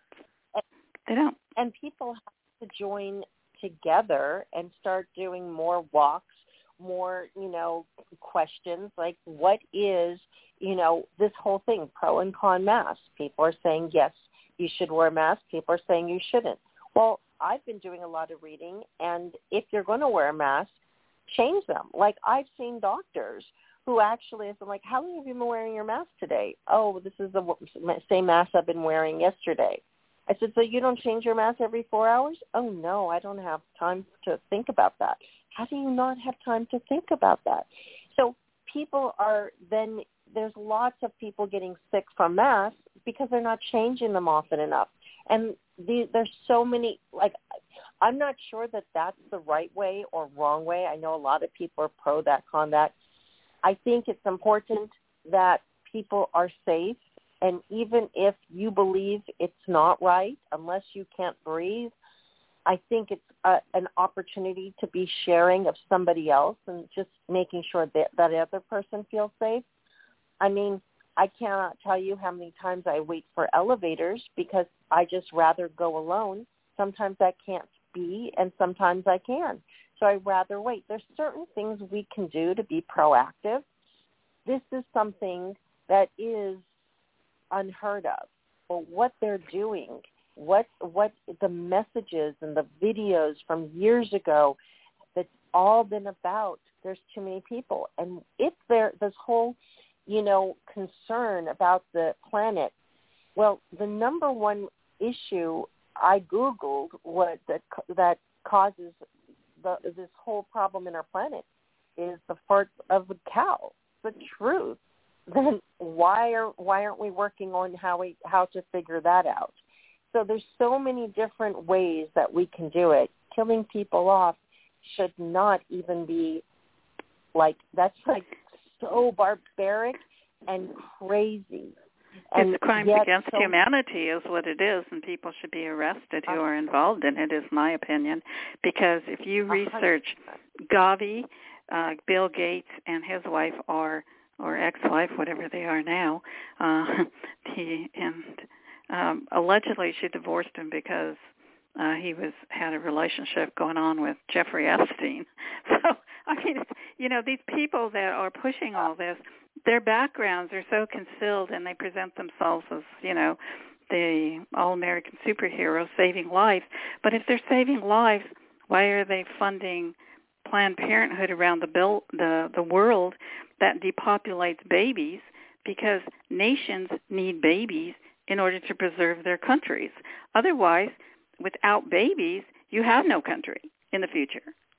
they don't. And people have to join together and start doing more walks, more, you know, questions like what is, you know, this whole thing, pro and con masks. People are saying, yes, you should wear a mask. People are saying you shouldn't. Well, I've been doing a lot of reading, and if you're going to wear a mask, change them. Like I've seen doctors who actually have been like, how long have you been wearing your mask today? Oh, this is the same mask I've been wearing yesterday. I said, so you don't change your mask every four hours? Oh, no, I don't have time to think about that. How do you not have time to think about that? So people are then, there's lots of people getting sick from masks because they're not changing them often enough. And the, there's so many, like, I'm not sure that that's the right way or wrong way. I know a lot of people are pro that, con that. I think it's important that people are safe. And even if you believe it's not right, unless you can't breathe, I think it's a, an opportunity to be sharing of somebody else and just making sure that that other person feels safe. I mean, I cannot tell you how many times I wait for elevators because I just rather go alone. Sometimes I can't be, and sometimes I can. So I'd rather wait. There's certain things we can do to be proactive. This is something that is unheard of. But what they're doing, what what the messages and the videos from years ago that's all been about, there's too many people. And if there, this whole, you know, concern about the planet, well, the number one issue I Googled what that that causes the, this whole problem in our planet is the farts of a cow. The truth. Then why are why aren't we working on how we how to figure that out? So there's so many different ways that we can do it. Killing people off should not even be like, that's like so barbaric and crazy. And it's crimes against so, humanity is what it is, and people should be arrested who are involved in it, is my opinion. Because if you research Gavi, uh, Bill Gates and his wife are, or ex-wife, whatever they are now, uh, he, and um, allegedly she divorced him because uh, he was had a relationship going on with Jeffrey Epstein. So, I mean, you know, these people that are pushing all this, their backgrounds are so concealed, and they present themselves as, you know, the all-American superheroes saving lives. But if they're saving lives, why are they funding Planned Parenthood around the bill, the the world that depopulates babies? Because nations need babies in order to preserve their countries. Otherwise, without babies, you have no country in the future.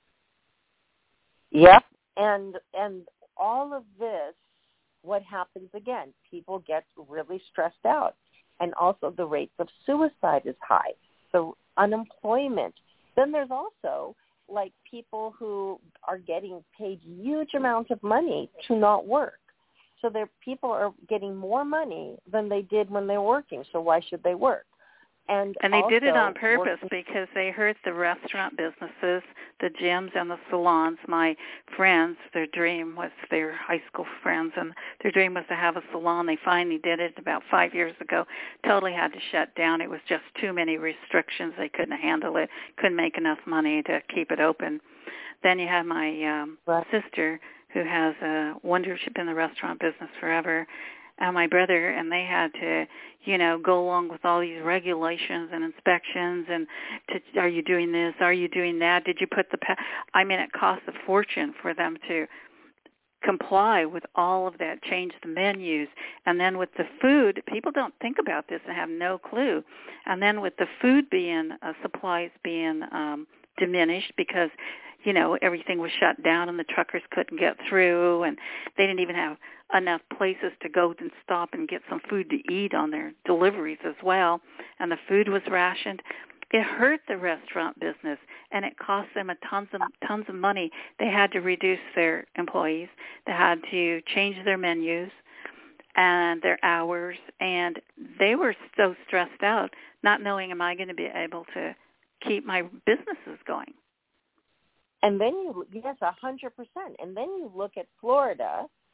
Yep, and and all of this, what happens again? People get really stressed out, and also the rates of suicide is high. So unemployment. Then there's also like people who are getting paid huge amounts of money to not work. So their people are getting more money than they did when they were working. So why should they work? And, and they did it on purpose working. Because they heard the restaurant businesses, the gyms and the salons. My friends, their dream was, their high school friends, and their dream was to have a salon. They finally did it about five years ago. Totally had to shut down. It was just too many restrictions. They couldn't handle it, couldn't make enough money to keep it open. Then you have my um, right. sister who has a wonder, she's been in the restaurant business forever, and my brother, and they had to, you know, go along with all these regulations and inspections and to, are you doing this? Are you doing that? Did you put the, pa-? I mean, it cost a fortune for them to comply with all of that, change the menus. And then with the food, people don't think about this and have no clue. And then with the food being, uh, supplies being um, diminished because, you know, everything was shut down and the truckers couldn't get through, and they didn't even have enough places to go and stop and get some food to eat on their deliveries as well, and the food was rationed. It hurt the restaurant business, and it cost them a tons of tons of money. They had to reduce their employees. They had to change their menus and their hours, and they were so stressed out, not knowing, am I going to be able to keep my businesses going? And then you, yes, one hundred percent. And then you look at Florida,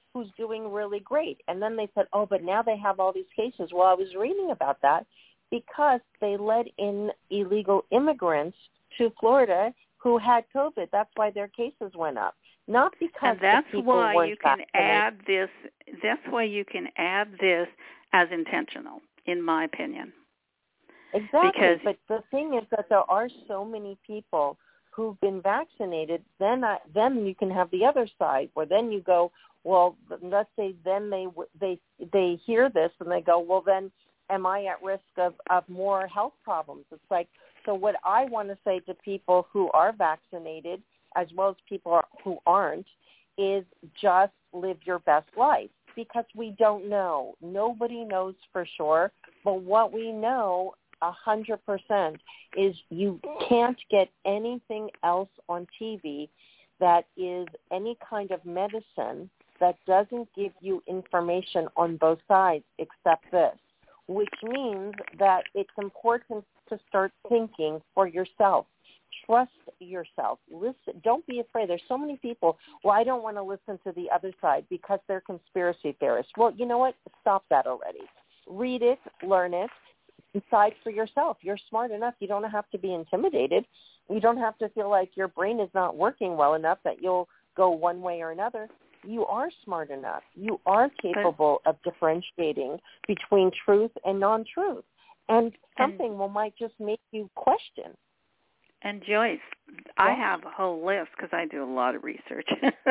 who's doing really great. And then they said, oh, but now they have all these cases. Well, I was reading about that because they let in illegal immigrants to Florida who had COVID. That's why their cases went up. Not because and that's the people why weren't you can vaccinated. add this. That's why you can add this as intentional, in my opinion. Exactly. Because, but the thing is that there are so many people who've been vaccinated. Then, I, then you can have the other side, where then you go, well, let's say then they they they hear this and they go, well, then am I at risk of, of more health problems? It's like, so what I want to say to people who are vaccinated, as well as people who aren't, is just live your best life, because we don't know. Nobody knows for sure, but what we know a hundred percent is you can't get anything else on T V that is any kind of medicine that doesn't give you information on both sides except this, which means that it's important to start thinking for yourself. Trust yourself. Listen. Don't be afraid. There's so many people, well, I don't want to listen to the other side because they're conspiracy theorists. Well, you know what? Stop that already. Read it, learn it, decide for yourself. You're smart enough. You don't have to be intimidated. You don't have to feel like your brain is not working well enough that you'll go one way or another. You are smart enough. You are capable of differentiating between truth and non-truth. And something will might just make you question. And Joyce, I have a whole list because I do a lot of research.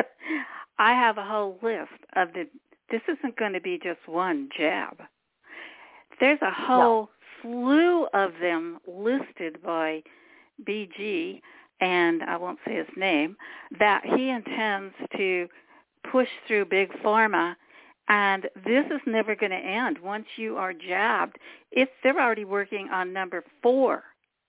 I have a whole list of the, this isn't going to be just one jab. There's a whole no. slew of them listed by B G, and I won't say his name, that he intends to push through Big Pharma, and this is never going to end. Once you are jabbed, it's, they're already working on number four.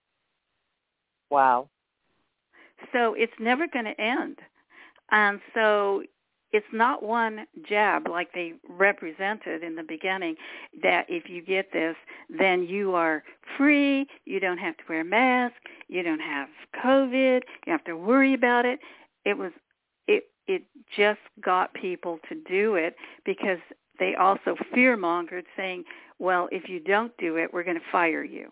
Wow. So it's never going to end. And so it's not one jab like they represented in the beginning, that if you get this, then you are free, you don't have to wear a mask, you don't have COVID, you have to worry about it. It was it it just got people to do it because they also fear-mongered, saying, well, if you don't do it, we're going to fire you.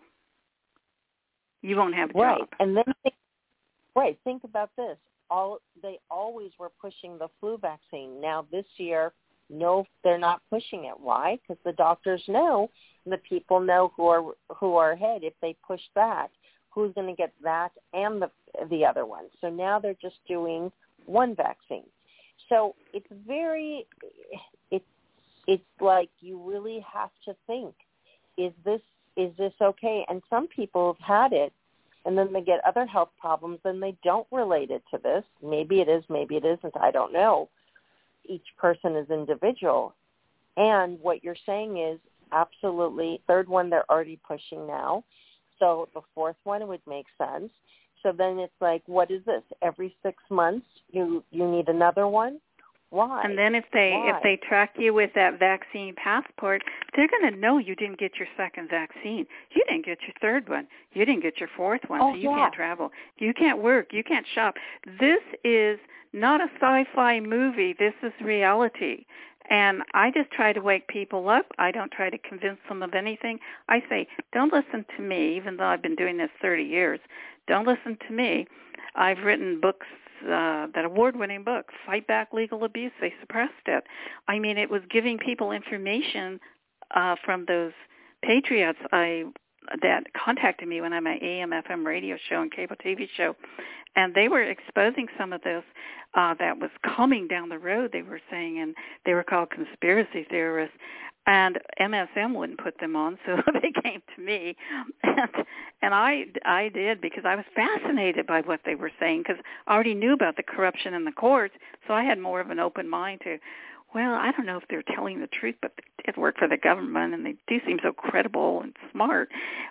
You won't have a right. job. And then think, right, think about this. All they always were pushing the flu vaccine. Now this year, no, they're not pushing it. Why? Because the doctors know, and the people know who are who are ahead. If they push that, who's going to get that and the the other one? So now they're just doing one vaccine. So it's very, it's it's like you really have to think: is this is this okay? And some people have had it, and then they get other health problems, and they don't relate it to this. Maybe it is, maybe it isn't. I don't know. Each person is individual. And what you're saying is absolutely, third one they're already pushing now. So the fourth one would make sense. So then it's like, what is this? Every six months you, you need another one? Why? And then if they Why? if they track you with that vaccine passport, they're going to know you didn't get your second vaccine. You didn't get your third one. You didn't get your fourth one, oh, so you yeah. can't travel. You can't work. You can't shop. This is not a sci-fi movie. This is reality. And I just try to wake people up. I don't try to convince them of anything. I say, don't listen to me, even though I've been doing this thirty years. Don't listen to me. I've written books, uh, that award-winning book, Fight Back Legal Abuse. They suppressed it. I mean, it was giving people information uh, from those patriots I that contacted me when I'm at A M F M radio show and cable T V show, and they were exposing some of this uh, that was coming down the road, they were saying, and they were called conspiracy theorists. And M S M wouldn't put them on, so they came to me, and and I, I did because I was fascinated by what they were saying because I already knew about the corruption in the courts, so I had more of an open mind to, well, I don't know if they're telling the truth, but they did work for the government, and they do seem so credible and smart,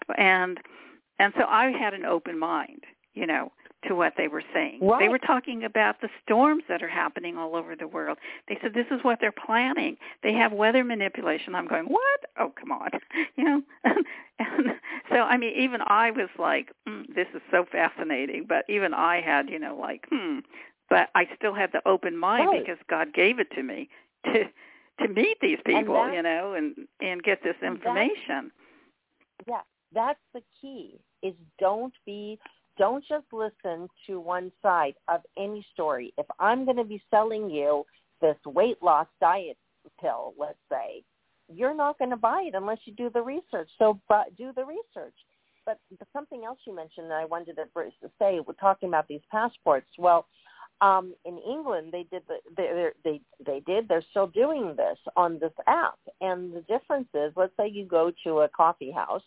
and and so I had an open mind, you know, to what they were saying. Right. They were talking about the storms that are happening all over the world. They said this is what they're planning. They have weather manipulation. I'm going, what? Oh, come on. You know? And so, I mean, even I was like, mm, this is so fascinating. But even I had, you know, like, hmm. But I still had the open mind right. because God gave it to me. to to meet these people, that, you know, and, and get this information. Yeah, that's the key, is don't be, don't just listen to one side of any story. If I'm going to be selling you this weight loss diet pill, let's say, you're not going to buy it unless you do the research. So but do the research. But something else you mentioned that I wanted to say, we're talking about these passports. Well, um, in England, they did the, they, they they did. They're still doing this on this app. And the difference is, let's say you go to a coffee house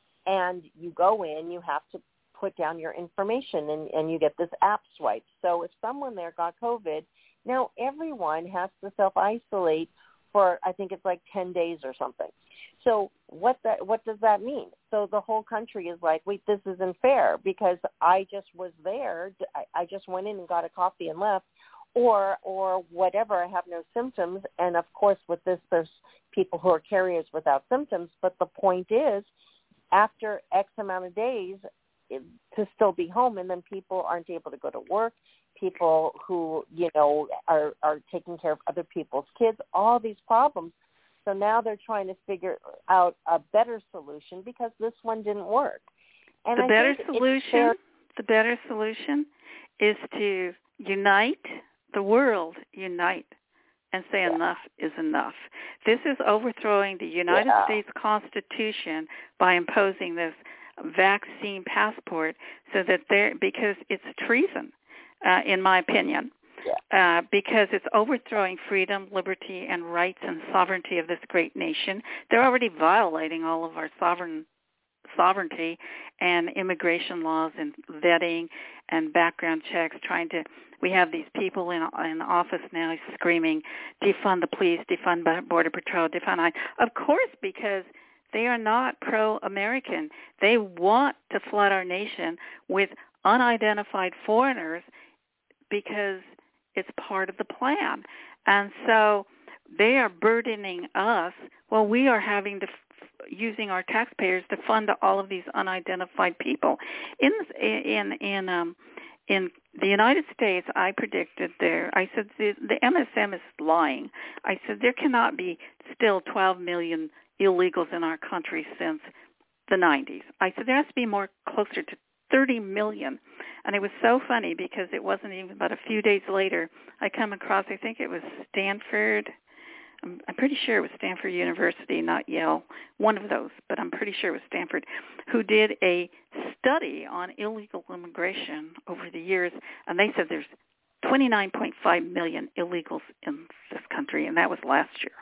and you go in, you have to put down your information and, and you get this app swipe. So if someone there got COVID, now everyone has to self-isolate for, I think it's like ten days or something. So what that what does that mean? So the whole country is like, wait, this isn't fair because I just was there. I, I just went in and got a coffee and left, or or whatever. I have no symptoms. And of course, with this, there's people who are carriers without symptoms. But the point is, after X amount of days, it, to still be home, and then people aren't able to go to work. People who, you know, are, are taking care of other people's kids, all these problems. So now they're trying to figure out a better solution because this one didn't work. And the I better think solution, the better solution is to unite the world, unite, and say yeah. enough is enough. This is overthrowing the United yeah. States Constitution by imposing this vaccine passport, so that there, because it's treason. Uh, in my opinion, yeah. uh, because it's overthrowing freedom, liberty, and rights and sovereignty of this great nation. They're already violating all of our sovereign sovereignty and immigration laws and vetting and background checks. Trying to, we have these people in in office now screaming, defund the police, defund Border Patrol, defund I. Of course, because they are not pro-American. They want to flood our nation with unidentified foreigners, because it's part of the plan. And so they are burdening us while we are having to, using our taxpayers to fund all of these unidentified people. In in in um, in the United States, I predicted there, I said the, the M S M is lying. I said there cannot be still twelve million illegals in our country since the nineties. I said there has to be more, closer to thirty million. And it was so funny because it wasn't even but a few days later I come across, I think it was Stanford, I'm, I'm pretty sure it was Stanford University, not Yale, one of those, but I'm pretty sure it was Stanford, who did a study on illegal immigration over the years, and they said there's twenty-nine point five million illegals in this country, and that was last year.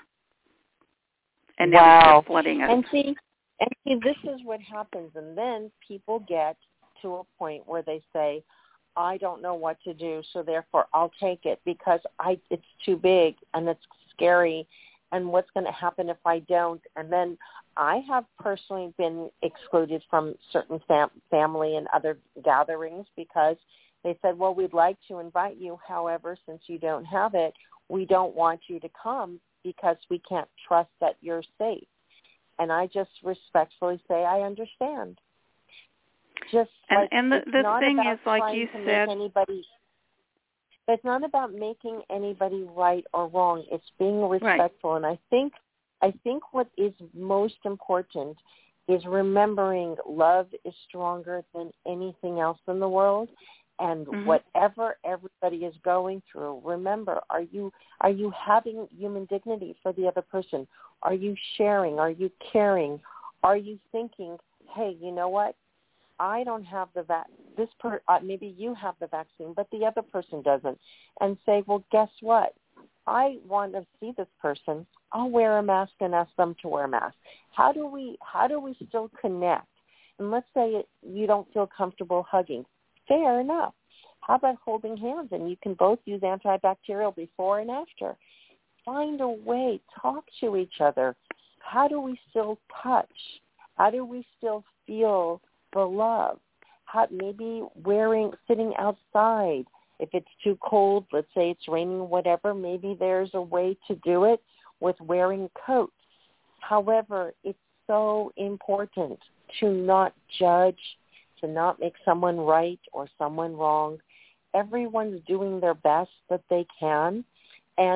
And now wow. they're flooding us. And see, and see, this is what happens, and then people get to a point where they say, I don't know what to do, so therefore I'll take it because I it's too big and it's scary, and what's going to happen if I don't? And then I have personally been excluded from certain fam- family and other gatherings because they said, well, we'd like to invite you. However, since you don't have it, we don't want you to come because we can't trust that you're safe. And I just respectfully say, I understand. Just and like, and the, the thing is, like you said, anybody, it's not about making anybody right or wrong. It's being respectful. Right. And I think, I think what is most important is remembering love is stronger than anything else in the world. And mm-hmm. whatever everybody is going through, remember, are you are you having human dignity for the other person? Are you sharing? Are you caring? Are you thinking, hey, you know what? I don't have the vac. This per uh, maybe you have the vaccine, but the other person doesn't. And say, well, guess what? I want to see this person. I'll wear a mask and ask them to wear a mask. How do we how do we still connect? And let's say it, you don't feel comfortable hugging. Fair enough. How about holding hands? And you can both use antibacterial before and after. Find a way. Talk to each other. How do we still touch? How do we still feel the love? How, maybe wearing, sitting outside. If it's too cold, let's say it's raining, whatever, maybe there's a way to do it with wearing coats. However, it's so important to not judge, to not make someone right or someone wrong. Everyone's doing their best that they can. And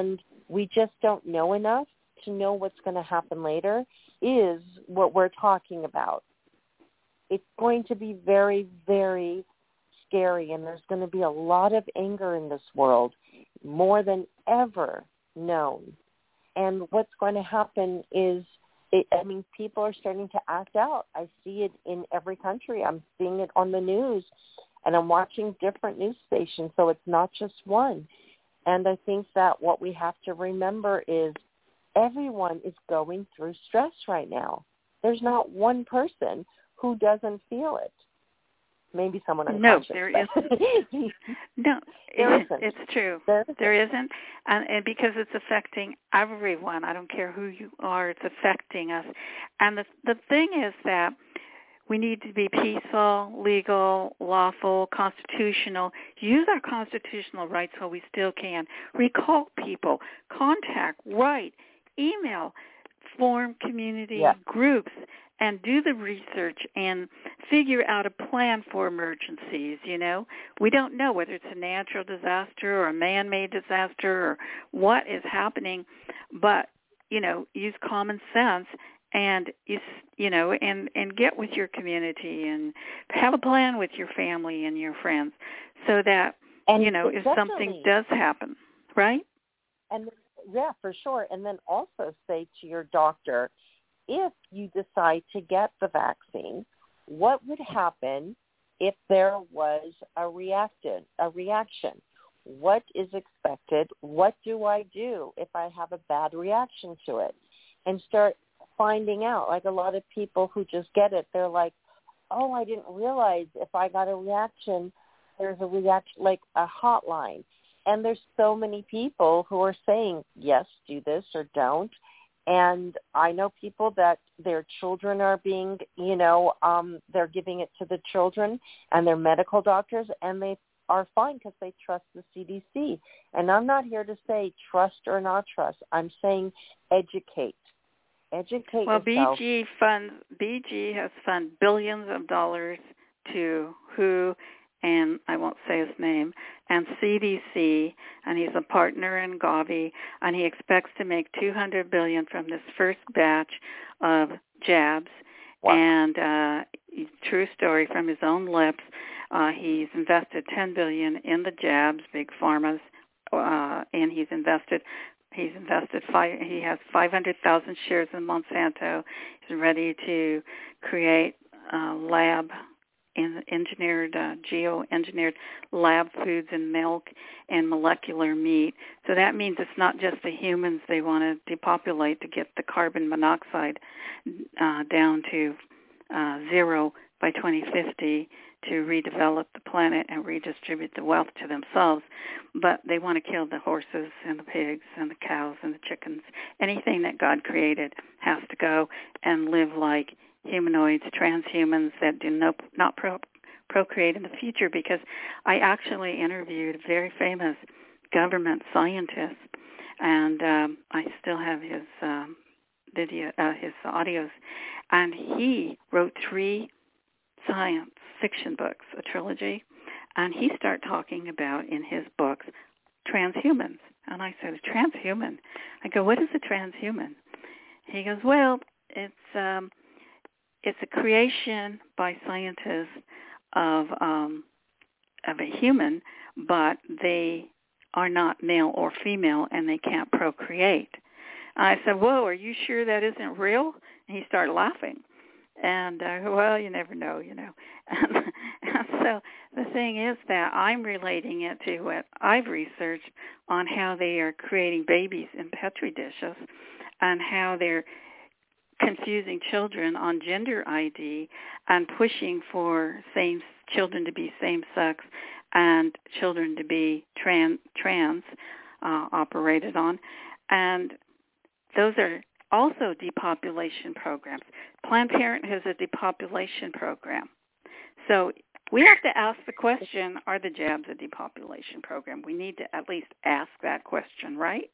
we just don't know enough to know what's going to happen later, is what we're talking about. It's going to be very, very scary, and there's going to be a lot of anger in this world, more than ever known. And what's going to happen is, it, I mean, people are starting to act out. I see it in every country. I'm seeing it on the news, and I'm watching different news stations, so it's not just one. And I think that what we have to remember is everyone is going through stress right now. There's not one person who doesn't feel it. Maybe someone unconscious. No, there isn't. No, there it, isn't. It's true. There isn't. There isn't, and, and because it's affecting everyone. I don't care who you are. It's affecting us. And the the thing is that we need to be peaceful, legal, lawful, constitutional. Use our constitutional rights while we still can. Recall people, contact, write, email, form community yeah. groups, and do the research and figure out a plan for emergencies, you know. We don't know whether it's a natural disaster or a man-made disaster or what is happening, but, you know, use common sense and, you, you know, and, and get with your community and have a plan with your family and your friends so that, and you know, if something does happen, right? And, yeah, for sure. And then also say to your doctor, if you decide to get the vaccine, what would happen if there was a reaction? A reaction? What is expected? What do I do if I have a bad reaction to it? And start finding out. Like a lot of people who just get it, they're like, oh, I didn't realize if I got a reaction, there's a reaction, like a hotline. And there's so many people who are saying, yes, do this or don't. And I know people that their children are being, you know, um, they're giving it to the children and their medical doctors, and they are fine because they trust the C D C. And I'm not here to say trust or not trust. I'm saying educate. Educate well, yourself. B G funds, B G has funded billions of dollars to W H O, and I won't say his name, and C D C, and he's a partner in Gavi, and he expects to make two hundred billion dollars from this first batch of jabs. Wow. And uh, true story from his own lips, uh, he's invested ten billion dollars in the jabs, big pharmas, uh, and he's invested he's invested five. He has five hundred thousand shares in Monsanto. He's ready to create a lab. In engineered, uh, geo-engineered lab foods and milk and molecular meat. So that means it's not just the humans they want to depopulate to get the carbon monoxide uh, down to uh, zero by twenty fifty to redevelop the planet and redistribute the wealth to themselves. But they want to kill the horses and the pigs and the cows and the chickens. Anything that God created has to go and live like humanoids, transhumans that do no, not pro, procreate in the future, because I actually interviewed a very famous government scientist, and um, I still have his um, video, uh, his audios, and he wrote three science fiction books, a trilogy, and he started talking about in his books transhumans. And I said, a transhuman? I go, what is a transhuman? He goes, well, it's um, it's a creation by scientists of um, of a human, but they are not male or female, and they can't procreate. And I said, whoa, are you sure that isn't real? And he started laughing. And, uh, well, you never know, you know. And, and so the thing is that I'm relating it to what I've researched on how they are creating babies in Petri dishes and how they're confusing children on gender I D and pushing for same children to be same-sex and children to be trans, trans uh, operated on. And those are also depopulation programs. Planned Parenthood has a depopulation program. So we have to ask the question, are the jabs a depopulation program? We need to at least ask that question, right?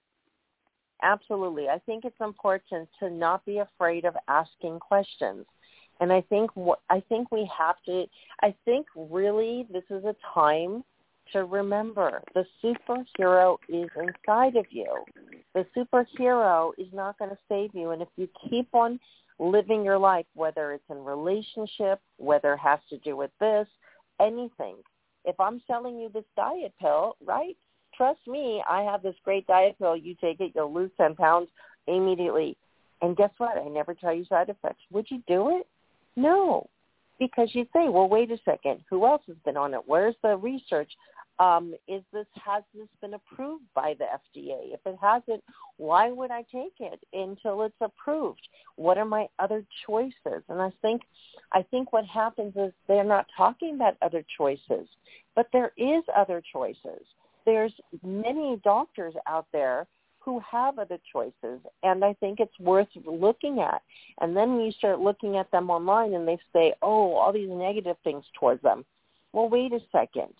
Absolutely. I think it's important to not be afraid of asking questions. And I think I think we have to, I think really this is a time to remember the superhero is inside of you. The superhero is not going to save you. And if you keep on living your life, whether it's in relationship, whether it has to do with this, anything. If I'm selling you this diet pill, right, trust me, I have this great diet pill. You take it, you'll lose ten pounds immediately. And guess what? I never tell you side effects. Would you do it? No. Because you say, well, wait a second, who else has been on it? Where's the research? Um, is this has this been approved by the F D A? If it hasn't, why would I take it until it's approved? What are my other choices? And I think, I think what happens is they're not talking about other choices, but there is other choices. There's many doctors out there who have other choices, and I think it's worth looking at. And then when you start looking at them online and they say, oh, all these negative things towards them. Well, wait a second.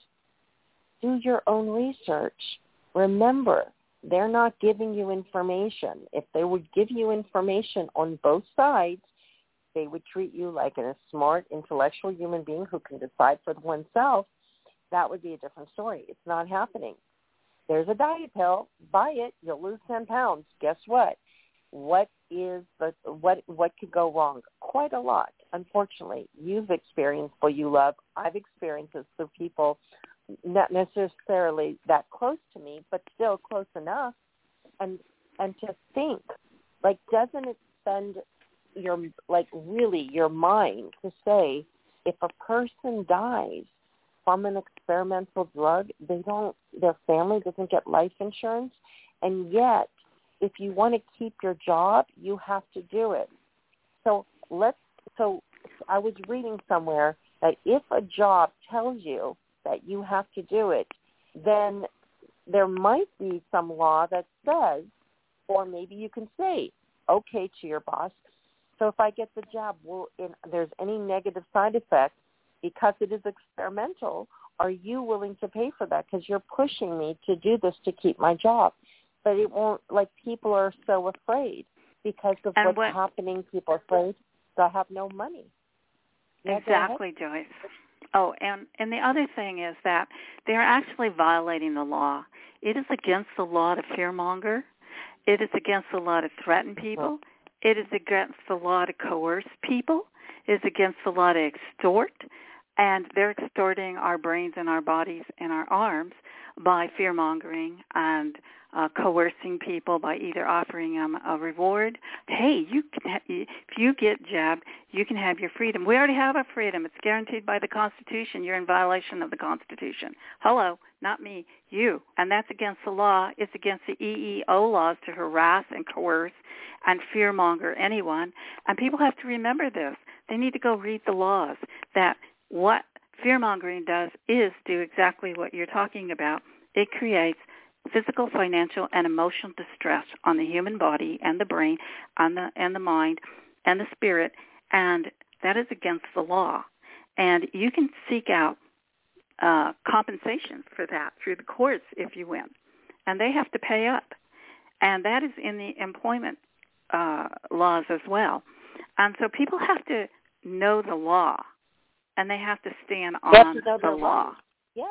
Do your own research. Remember, they're not giving you information. If they would give you information on both sides, they would treat you like a smart, intellectual human being who can decide for oneself. That would be a different story. It's not happening. There's a diet pill. Buy it. You'll lose ten pounds. Guess what? What is the what? What could go wrong? Quite a lot. Unfortunately, you've experienced what you love. I've experienced this through people, not necessarily that close to me, but still close enough. And and to think, like, doesn't it spend your like really your mind to say, if a person dies from an experimental drug, they don't, their family doesn't get life insurance, and yet if you want to keep your job, you have to do it. So let's, so I was reading somewhere that if a job tells you that you have to do it, then there might be some law that says, or maybe you can say, okay, to your boss, so if I get the job, will if there's any negative side effects, because it is experimental, are you willing to pay for that? Because you're pushing me to do this to keep my job. But it won't, like, people are so afraid because of and what's what, happening. People are afraid they'll have no money. Yeah, exactly, Joyce. Oh, and, and the other thing is that they're actually violating the law. It is against the law to fearmonger. It is against the law to threaten people. It is against the law to coerce people. It is against the law to extort. And they're extorting our brains and our bodies and our arms by fear-mongering and uh, coercing people by either offering them a reward. Hey, you can ha- if you get jabbed, you can have your freedom. We already have our freedom. It's guaranteed by the Constitution. You're in violation of the Constitution. Hello, not me, you. And that's against the law. It's against the E E O laws to harass and coerce and fear-monger anyone. And people have to remember this. They need to go read the laws, that what fear-mongering does is do exactly what you're talking about. It creates physical, financial, and emotional distress on the human body and the brain and the, and the mind and the spirit, and that is against the law. And you can seek out uh, compensation for that through the courts if you win, and they have to pay up. And that is in the employment uh, laws as well. And so people have to know the law, and they have to stand on to the law. Right. Yeah.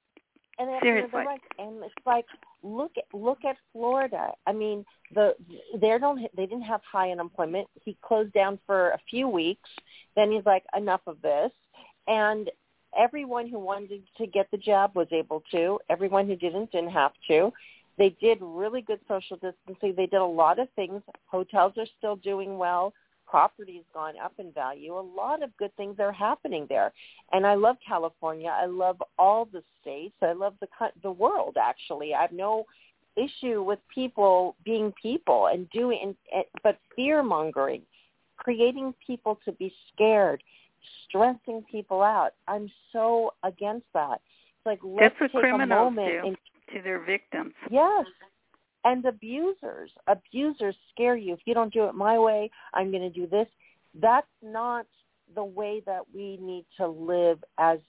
And they have Seriously. To know right. And it's like, look at look at Florida. I mean, the they don't they didn't have high unemployment. He closed down for a few weeks. Then he's like, enough of this. And everyone who wanted to get the job was able to. Everyone who didn't didn't have to. They did really good social distancing. They did a lot of things. Hotels are still doing well. Property's gone up in value. A lot of good things are happening there. And I love California. I love all the states. I love the the world, actually. I have no issue with people being people and doing, and, but fear-mongering, creating people to be scared, stressing people out. I'm so against that. It's like, let's That's what take a criminals moment do and, to their victims. Yes. And abusers, abusers scare you. If you don't do it my way, I'm going to do this. That's not the way that we need to live as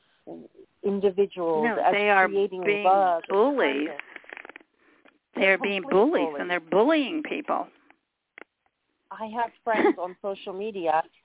individuals, No, as they are creating being love. bullies. They're being bullies, bullies, and they're bullying people. I have friends on social media,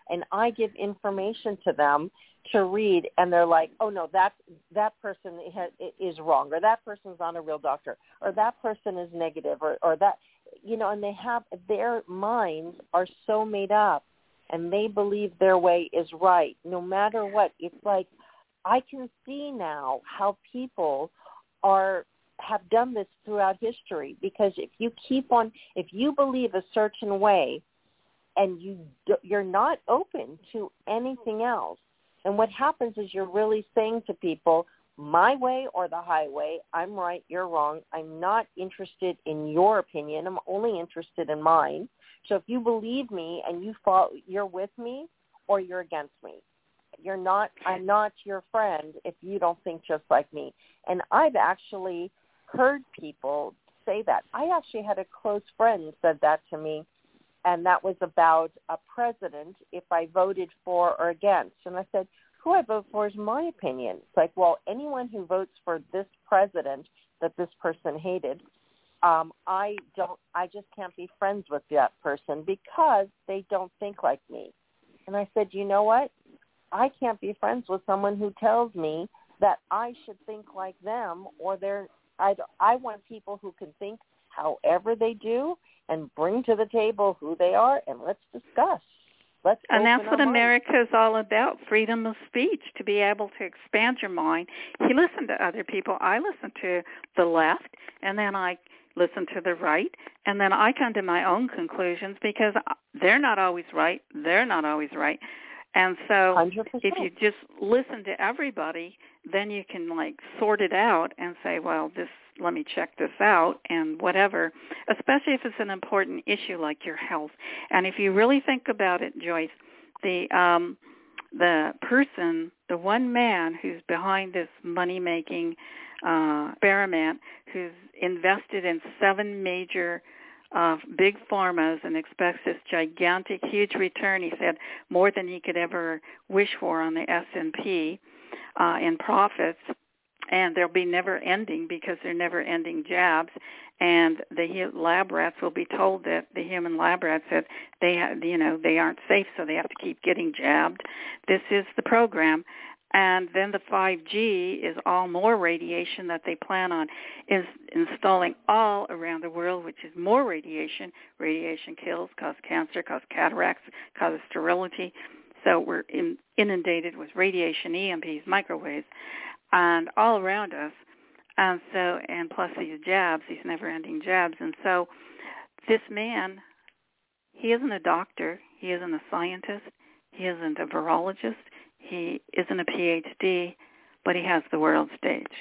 and I give information to them to read, and they're like, oh, no, that that person is wrong, or that person's not a real doctor, or that person is negative, or, or that, you know, and they have, their minds are so made up, and they believe their way is right, no matter what. It's like, I can see now how people are have done this throughout history, because if you keep on, if you believe a certain way, and you you're not open to anything else, and what happens is you're really saying to people, my way or the highway, I'm right, you're wrong. I'm not interested in your opinion. I'm only interested in mine. So if you believe me and you follow, you're with me or you're against me. You're not, I'm not your friend if you don't think just like me. And I've actually heard people say that. I actually had a close friend said that to me, and that was about a president, if I voted for or against. And I said, who I vote for is my opinion. It's like, well, anyone who votes for this president that this person hated, um, I don't, I just can't be friends with that person because they don't think like me. And I said, you know what? I can't be friends with someone who tells me that I should think like them, or they're, I, I want people who can think however they do and bring to the table who they are, and let's discuss. Let's and that's what minds. America is all about, freedom of speech, to be able to expand your mind. You listen to other people. I listen to the left, and then I listen to the right, and then I come to my own conclusions, because they're not always right. They're not always right. And so one hundred percent. If you just listen to everybody, then you can, like, sort it out and say, well, this, let me check this out and whatever, especially if it's an important issue like your health. And if you really think about it, Joyce, the um, the person, the one man who's behind this money-making uh, experiment, who's invested in seven major Uh, big pharmas and expects this gigantic, huge return, he said, more than he could ever wish for on the S and P uh, in profits. And they'll be never-ending because they're never-ending jabs. And the lab rats will be told that the human lab rats that they, have, you know, they aren't safe, so they have to keep getting jabbed. This is the program. And then the five G is all more radiation that they plan on is installing all around the world, which is more radiation. Radiation kills, causes cancer, causes cataracts, causes sterility. So we're in, inundated with radiation, E M Ps, microwaves, and all around us. And so, and plus these jabs, these never-ending jabs. And so this man, he isn't a doctor. He isn't a scientist. He isn't a virologist. He isn't a P H D, but he has the world stage.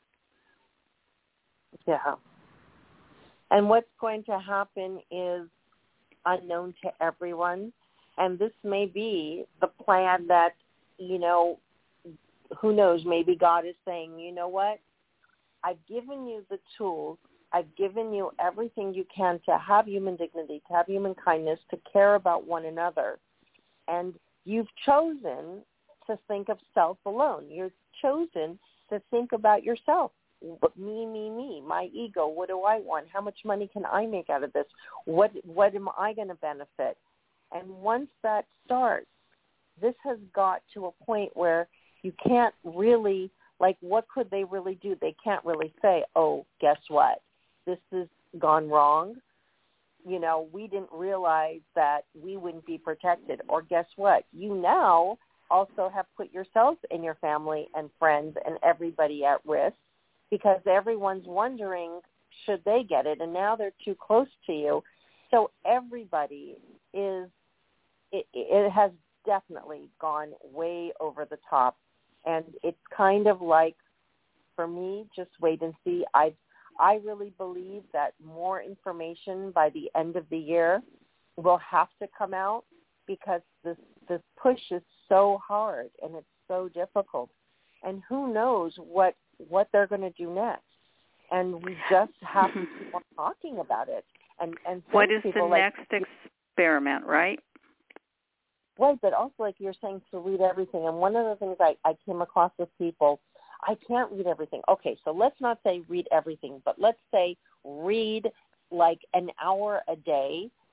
Yeah. And what's going to happen is unknown to everyone. And this may be the plan that, you know, who knows, maybe God is saying, you know what? I've given you the tools. I've given you everything you can to have human dignity, to have human kindness, to care about one another. And you've chosen to think of self alone. You're chosen to think about yourself. Me, me, me, my ego. What do I want? How much money can I make out of this? What what am I going to benefit? And once that starts, this has got to a point where you can't really, like, what could they really do? They can't really say, oh, guess what? This has gone wrong. You know, we didn't realize that we wouldn't be protected. Or guess what? You now also have put yourself and your family and friends and everybody at risk, because everyone's wondering, should they get it? And now they're too close to you. So everybody is, it, it has definitely gone way over the top. And it's kind of like, for me, just wait and see. I I really believe that more information by the end of the year will have to come out, because this this push is so hard and it's so difficult. And who knows what what they're going to do next. And we just have to keep on talking about it. And, and what is the like, next experiment, right? Right, but also, like you're saying, to read everything. And one of the things I, I came across with people, I can't read everything. Okay, so let's not say read everything, but let's say read like an hour a day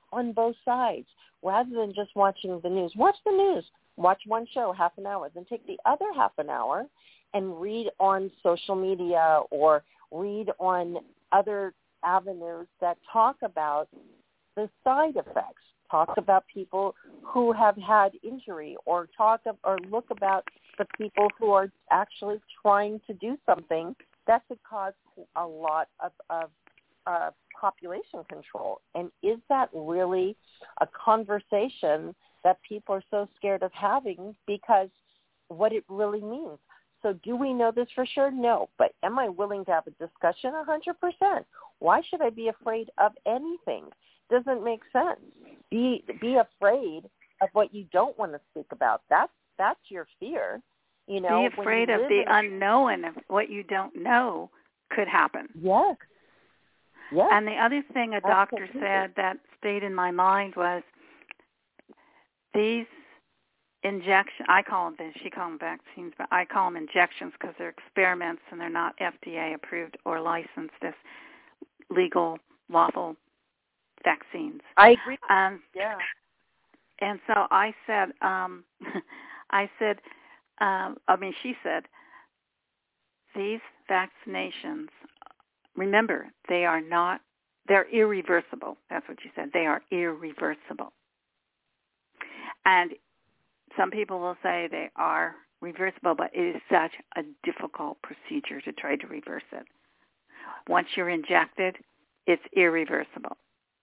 on both sides rather than just watching the news. Watch the news. Watch one show, half an hour. Then take the other half an hour and read on social media or read on other avenues that talk about the side effects. Talk about people who have had injury, or talk of, or look about the people who are actually trying to do something that could cause a lot of, of uh, population control. And is that really a conversation that people are so scared of having because what it really means? So do we know this for sure? No. But am I willing to have a discussion? one hundred percent. Why should I be afraid of anything? Doesn't make sense. Be be afraid of what you don't want to speak about. That's that's your fear. You know, be afraid of the unknown, of what you don't know could happen. Yes. Yes. And the other thing a doctor Absolutely. said that stayed in my mind was these injection, I call them, she call them vaccines, but I call them injections because they're experiments and they're not F D A approved or licensed as legal, lawful vaccines. I agree. Um, yeah. And so I said, um, I said, um, I mean, she said, these vaccinations, remember, they are not, they're irreversible. That's what she said. They are irreversible. And some people will say they are reversible, but it is such a difficult procedure to try to reverse it. Once you're injected, it's irreversible.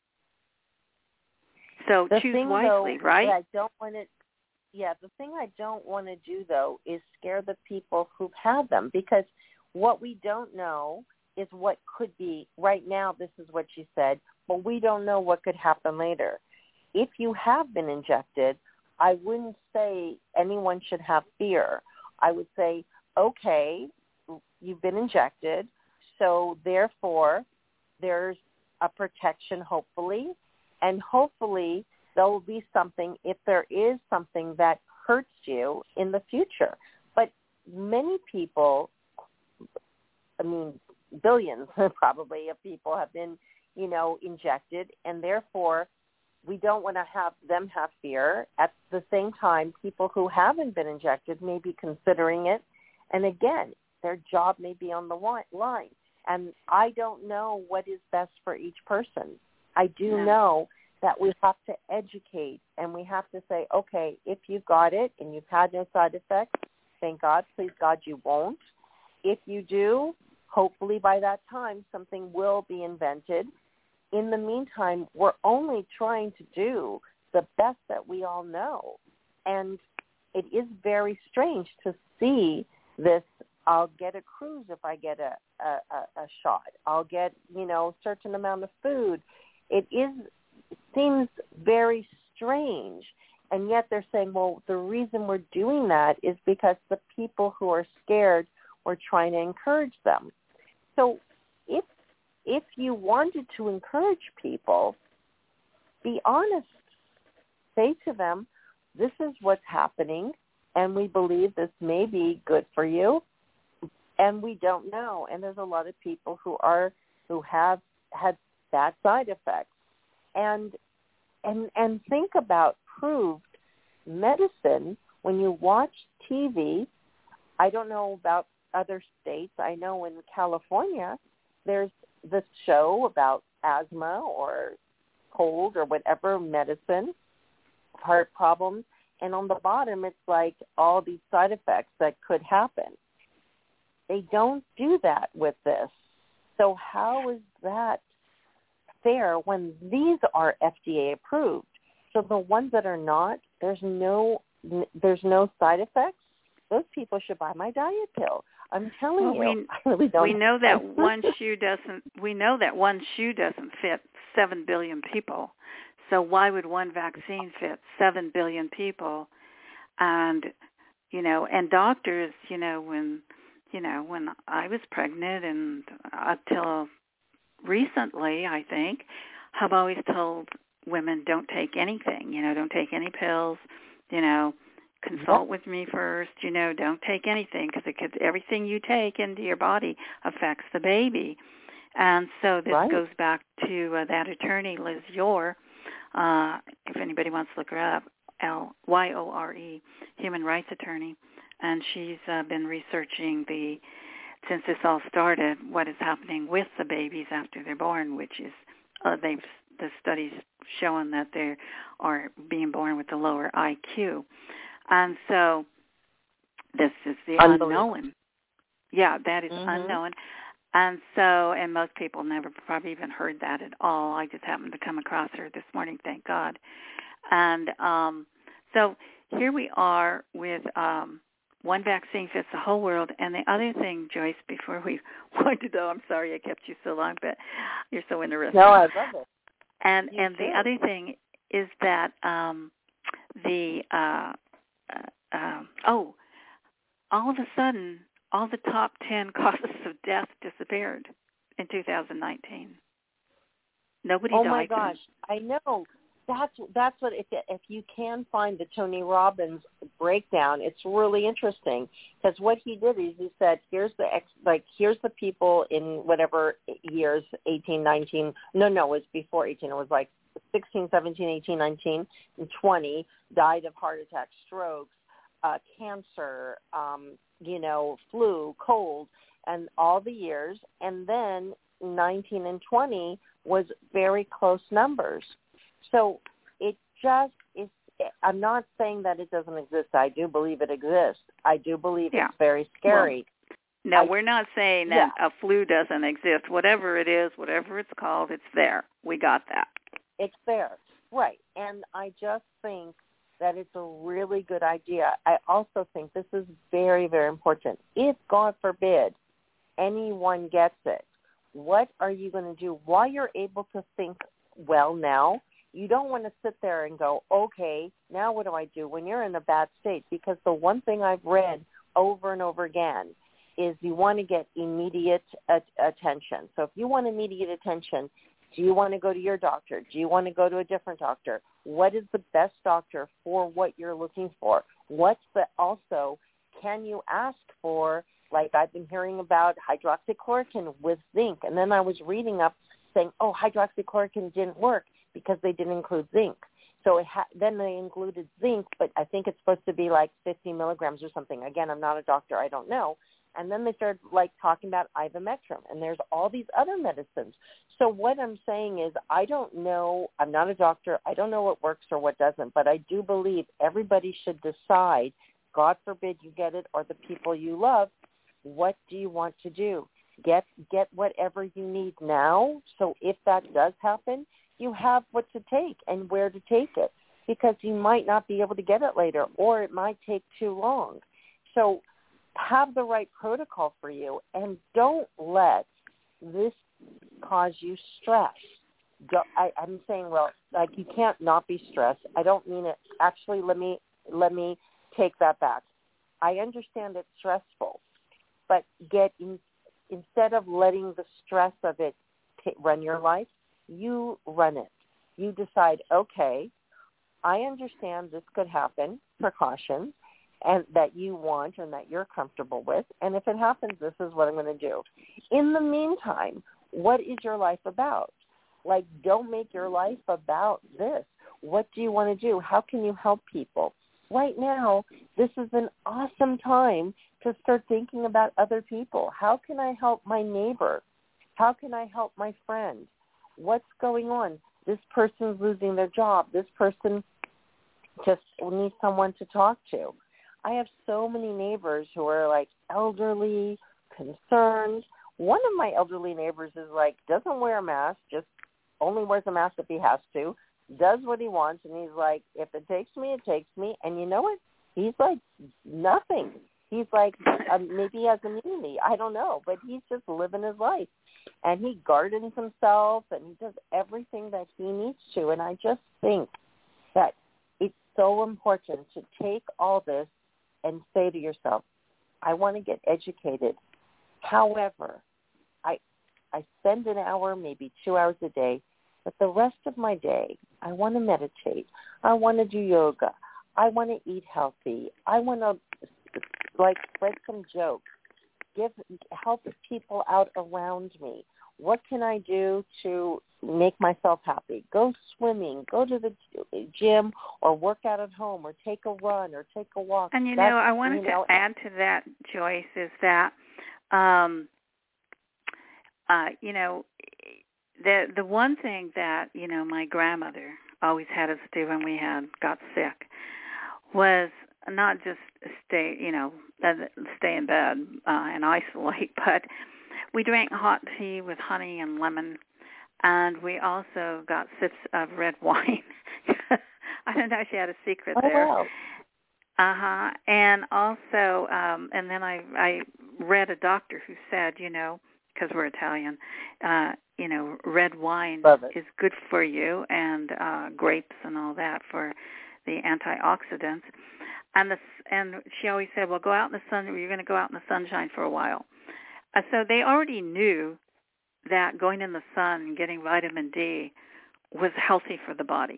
So the choose thing, wisely, though, right? I don't want to. Yeah, the thing I don't want to do though is scare the people who've had them, because what we don't know is what could be. Right now, this is what she said, but we don't know what could happen later. If you have been injected, I wouldn't say anyone should have fear. I would say, okay, you've been injected, so therefore there's a protection, hopefully, and hopefully there will be something if there is something that hurts you in the future. But many people, I mean, billions probably of people have been, you know, injected, and therefore we don't want to have them have fear. At the same time, people who haven't been injected may be considering it. And again, their job may be on the line. And I don't know what is best for each person. I do yeah. know that we have to educate, and we have to say, okay, if you've got it and you've had no side effects, thank God, please God you won't. If you do, hopefully by that time something will be invented. In the meantime, we're only trying to do the best that we all know. And it is very strange to see this, I'll get a cruise if I get a, a, a shot. I'll get, you know, a certain amount of food. It is it seems very strange. And yet they're saying, well, the reason we're doing that is because the people who are scared, we're trying to encourage them. So if if you wanted to encourage people, be honest. Say to them, this is what's happening, and we believe this may be good for you, and we don't know. And there's a lot of people who are who have had bad side effects. And and and think about proved medicine. When you watch T V, I don't know about other states. I know in California, there's this show about asthma or cold or whatever medicine, heart problems, and on the bottom it's like all these side effects that could happen. They don't do that with this. So how is that fair when these are F D A approved? So the ones that are not, there's no there's no side effects. Those people should buy my diet pill. I'm telling well, you, we, I really don't. We know that one shoe doesn't. We know that one shoe doesn't fit seven billion people. So why would one vaccine fit seven billion people? And you know, and doctors, you know, when you know when I was pregnant and until recently, I think, have always told women don't take anything. You know, don't take any pills. You know. Consult yep. with me first, you know, don't take anything because it could, everything you take into your body affects the baby. And so this right. goes back to uh, that attorney, Liz Yore, uh, if anybody wants to look her up, L Y O R E, human rights attorney, and she's uh, been researching the, since this all started, what is happening with the babies after they're born, which is uh, they've the studies showing that they are being born with a lower I Q, and so this is the unknown. Yeah, that is mm-hmm. unknown. And so, and most people never probably even heard that at all. I just happened to come across her this morning, thank God. And um, so here we are with um, one vaccine fits the whole world. And the other thing, Joyce, before we wind it up, I'm sorry I kept you so long, but you're so interested. No, I love it. And you and too. the other thing is that um, the, uh, uh, uh, oh, all of a sudden, all the top ten causes of death disappeared in two thousand nineteen. Nobody oh died. Oh my gosh, I know. That's that's what if if you can find the Tony Robbins breakdown, it's really interesting because what he did is he said, here's the ex, like here's the people in whatever years, eighteen, nineteen. No, no, it was before eighteen. It was like sixteen, seventeen, eighteen, nineteen, and twenty died of heart attack, strokes, uh, cancer, um, you know, flu, cold, and all the years. And then nineteen and twenty was very close numbers. So it just is, I'm not saying that it doesn't exist. I do believe it exists. I do believe yeah. it's very scary. Well, no, I, we're not saying that yeah. a flu doesn't exist. Whatever it is, whatever it's called, it's there. We got that. It's there. Right. And I just think that it's a really good idea. I also think this is very, very important. If, God forbid, anyone gets it, what are you going to do? While you're able to think well now, you don't want to sit there and go, okay, now what do I do when you're in a bad state? Because the one thing I've read over and over again is you want to get immediate at- attention. So if you want immediate attention, do you want to go to your doctor? Do you want to go to a different doctor? What is the best doctor for what you're looking for? What's the also, can you ask for, like I've been hearing about hydroxychloroquine with zinc. And then I was reading up saying, oh, hydroxychloroquine didn't work because they didn't include zinc. So it ha- then they included zinc, but I think it's supposed to be like fifty milligrams or something. Again, I'm not a doctor. I don't know. And then they started like talking about ivermectin, and there's all these other medicines. So what I'm saying is I don't know. I'm not a doctor. I don't know what works or what doesn't, but I do believe everybody should decide, God forbid you get it or the people you love, what do you want to do? Get get whatever you need now. So if that does happen, you have what to take and where to take it, because you might not be able to get it later, or it might take too long. So have the right protocol for you, and don't let this cause you stress. Go, I, I'm saying, well, like you can't not be stressed. I don't mean it. Actually, let me let me take that back. I understand it's stressful, but get in, instead of letting the stress of it t- run your life, you run it. You decide, okay, I understand this could happen, precautions, and that you want and that you're comfortable with. And if it happens, this is what I'm going to do. In the meantime, what is your life about? Like, don't make your life about this. What do you want to do? How can you help people? Right now, this is an awesome time to start thinking about other people. How can I help my neighbor? How can I help my friend? What's going on? This person's losing their job. This person just needs someone to talk to. I have so many neighbors who are like elderly, concerned. One of my elderly neighbors is like, doesn't wear a mask, just only wears a mask if he has to, does what he wants, and he's like, if it takes me, it takes me. And you know what? He's like nothing. He's like, um, maybe he has immunity. I don't know, but he's just living his life. And he gardens himself, and he does everything that he needs to. And I just think that it's so important to take all this and say to yourself, I want to get educated. However, I I spend an hour, maybe two hours a day, but the rest of my day, I want to meditate. I want to do yoga. I want to eat healthy. I want to, like, spread some jokes, give help people out around me. what can I do to make myself happy? Go swimming, go to the gym, or work out at home, or take a run, or take a walk. And, you That's, know, I wanted you know, to add to that, Joyce, is that, um, uh, you know, the the one thing that, you know, my grandmother always had us do when we had got sick was not just stay, you know, stay in bed uh, and isolate, but we drank hot tea with honey and lemon, and we also got sips of red wine. I don't know if she had a secret oh, there. Wow. Uh-huh. And also, um, and then I, I read a doctor who said, you know, because we're Italian, uh, you know, red wine is good for you, and uh, grapes and all that for the antioxidants. And the, and she always said, well, go out in the sun, or you're going to go out in the sunshine for a while. Uh, so they already knew that going in the sun and getting vitamin D was healthy for the body.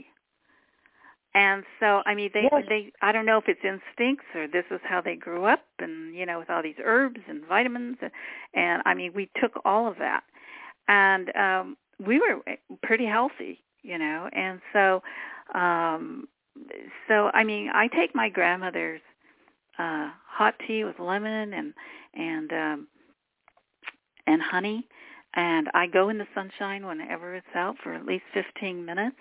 And so, I mean, they, yes. they, I don't know if it's instincts or this is how they grew up, and, you know, with all these herbs and vitamins. And, and I mean, we took all of that. And um, we were pretty healthy, you know. And so, um, so I mean, I take my grandmother's uh, hot tea with lemon and, and, um, and honey, and I go in the sunshine whenever it's out for at least fifteen minutes.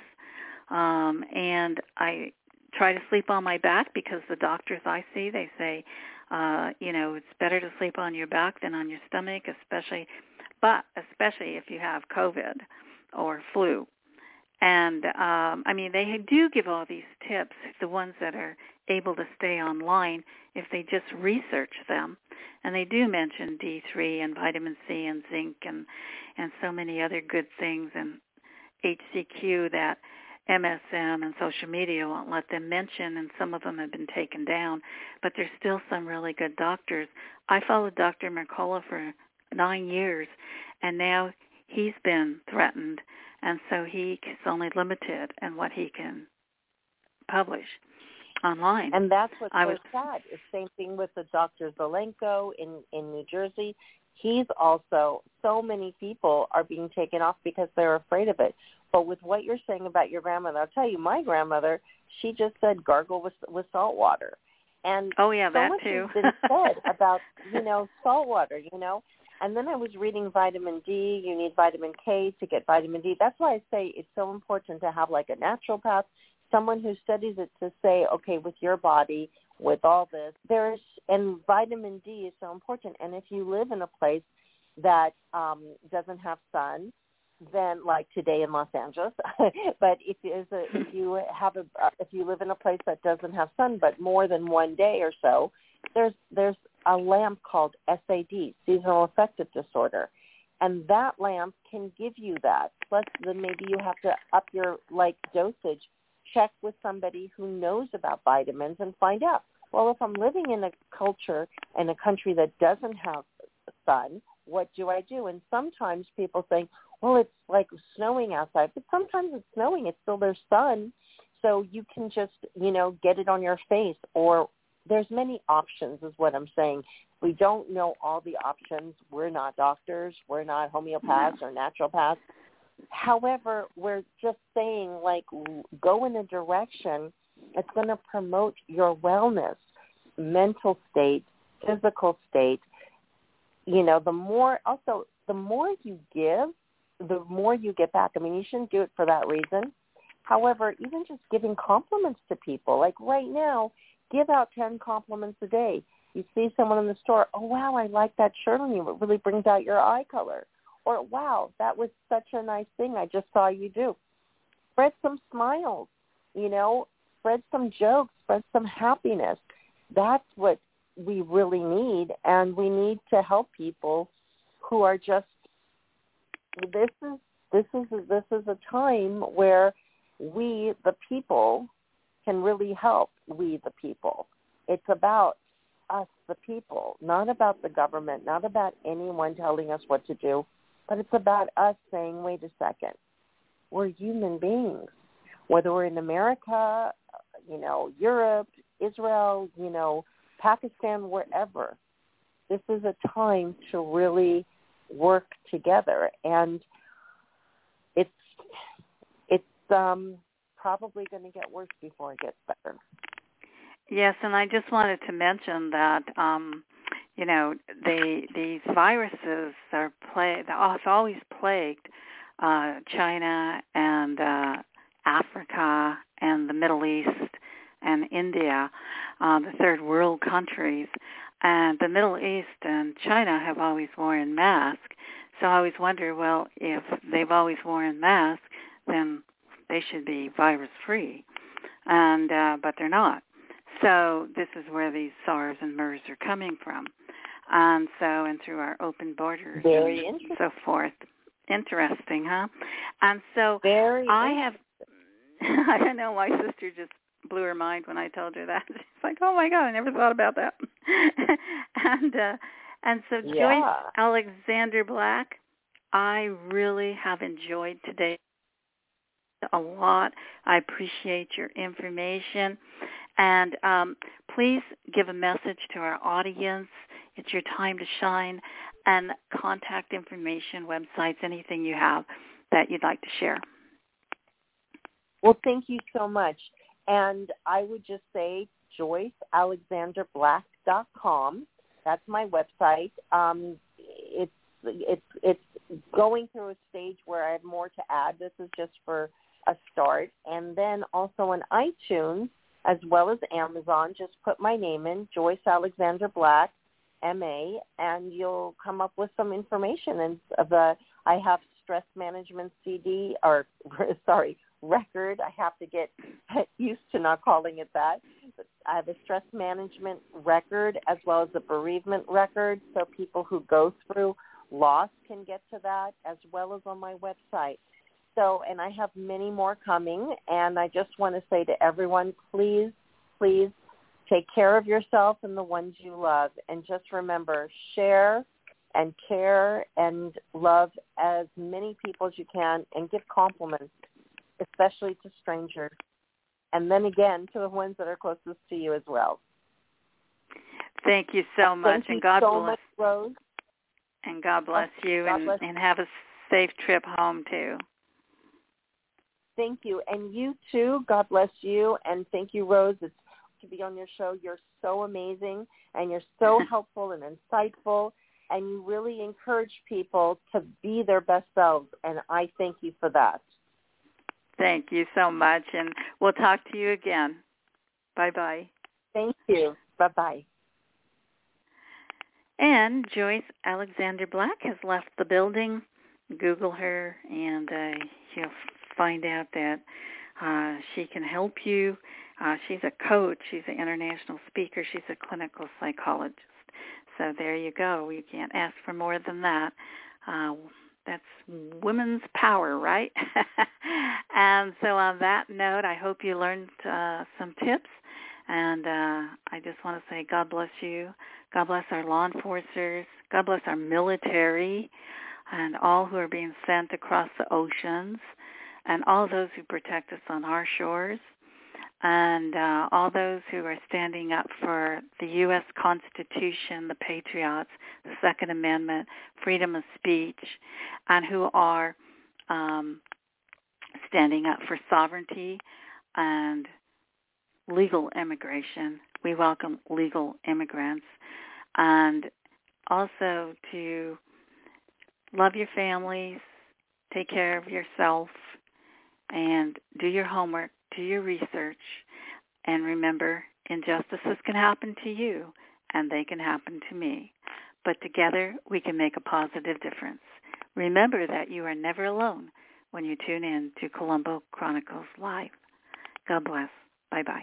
Um, and I try to sleep on my back because the doctors I see, they say, uh, you know, it's better to sleep on your back than on your stomach, especially, but especially if you have COVID or flu. And, um, I mean, they do give all these tips, the ones that are able to stay online, if they just research them. And they do mention D three and vitamin C and zinc and, and so many other good things, and H C Q that M S M and social media won't let them mention, and some of them have been taken down. But there's still some really good doctors. I followed Doctor Mercola for nine years, and now he's been threatened, and so he's only limited in what he can publish online. And that's what's I so was, sad. It's the same thing with the Doctor Zelenko in, in New Jersey. He's also, so many people are being taken off because they're afraid of it. But with what you're saying about your grandmother, I'll tell you, my grandmother, she just said gargle with, with salt water. And oh, yeah, so that much too. has been said about, you know, salt water, you know. And then I was reading vitamin D. You need vitamin K to get vitamin D. That's why I say it's so important to have like a naturopath, someone who studies it, to say, okay, with your body, with all this, there's, and vitamin D is so important. And if you live in a place that um, doesn't have sun, then like today in Los Angeles, but if, is a, if you have a, if you live in a place that doesn't have sun, but more than one day or so, there's there's a lamp called S A D, seasonal affective disorder, and that lamp can give you that. Plus, then maybe you have to up your like dosage. Check with somebody who knows about vitamins and find out. Well, if I'm living in a culture in a country that doesn't have sun, what do I do? And sometimes people think, well, it's like snowing outside, but sometimes it's snowing. It's still there's sun, so you can just, you know, get it on your face. Or there's many options is what I'm saying. We don't know all the options. We're not doctors. We're not homeopaths or naturopaths. However, we're just saying, like, go in a direction that's going to promote your wellness, mental state, physical state. You know, the more, also, the more you give, the more you get back. I mean, you shouldn't do it for that reason. However, even just giving compliments to people, like right now, give out ten compliments a day. You see someone in the store, oh, wow, I like that shirt on you. It really brings out your eye color. Or, wow, that was such a nice thing I just saw you do. Spread some smiles, you know, spread some jokes, spread some happiness. That's what we really need, and we need to help people who are just, this is this is this is a time where we, the people, can really help we, the people. It's about us, the people, not about the government, not about anyone telling us what to do, but it's about us saying, wait a second, we're human beings. Whether we're in America, you know, Europe, Israel, you know, Pakistan, wherever, this is a time to really work together. And it's it's um, probably going to get worse before it gets better. Yes, and I just wanted to mention that, um, you know, they, these viruses are play, have always plagued uh, China and uh, Africa and the Middle East and India, uh, the third world countries. And the Middle East and China have always worn masks. So I always wonder, well, if they've always worn masks, then they should be virus-free. And uh, but they're not. So this is where these SARS and MERS are coming from. And so, and through our open borders Very and so forth. Interesting, huh? And so Very I have, I don't know, my sister just blew her mind when I told her that. She's like, oh my God, I never thought about that. and uh, and so yeah. Joyce Alexander Black, I really have enjoyed today a lot. I appreciate your information. And um, please give a message to our audience. It's your time to shine. And contact information, websites, anything you have that you'd like to share. Well, thank you so much. And I would just say joyce alexander black dot com. That's my website. Um, it's it's it's going through a stage where I have more to add. This is just for a start. And then also on iTunes, as well as Amazon, just put my name in, Joyce Alexander Black, M A, and you'll come up with some information. And the I have stress management C D, or sorry, record. I have to get used to not calling it that. I have a stress management record as well as a bereavement record, so people who go through loss can get to that, as well as on my website. So, and I have many more coming, and I just want to say to everyone, please, please take care of yourself and the ones you love, and just remember, share and care and love as many people as you can, and give compliments, especially to strangers, and then again to the ones that are closest to you as well. Thank you so much, Thank you and God so bless. much, Rose. And God bless you, God and, bless. and have a safe trip home too. Thank you, and you too. God bless you, and thank you, Rose. It's to be on your show. You're so amazing, and you're so helpful and insightful, and you really encourage people to be their best selves, and I thank you for that. Thank you so much, and we'll talk to you again. Bye-bye. Thank you. Bye-bye. And Joyce Alexander Black has left the building. Google her, and uh, you'll find out that uh, she can help you. Uh, she's a coach. She's an international speaker. She's a clinical psychologist. So there you go. You can't ask for more than that. Uh, that's women's power, right? And so on that note, I hope you learned uh, some tips. And uh, I just want to say God bless you. God bless our law enforcers. God bless our military and all who are being sent across the oceans, and all those who protect us on our shores, and uh, all those who are standing up for the U S Constitution, the Patriots, the Second Amendment, freedom of speech, and who are um, standing up for sovereignty and legal immigration. We welcome legal immigrants. And also to love your families, take care of yourself, and do your homework, do your research, and remember, injustices can happen to you, and they can happen to me. But together, we can make a positive difference. Remember that you are never alone when you tune in to Colombo Chronicles Live. God bless. Bye-bye.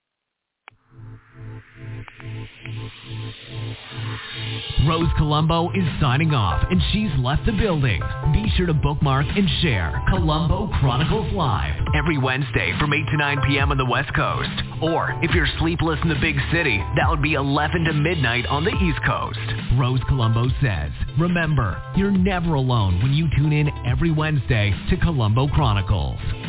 Rose Colombo is signing off, and she's left the building. Be sure to bookmark and share Colombo Chronicles Live every Wednesday from eight to nine p.m. on the West Coast. Or if you're sleepless in the big city, that would be eleven to midnight on the East Coast. Rose Colombo says, remember, you're never alone when you tune in every Wednesday to Colombo Chronicles.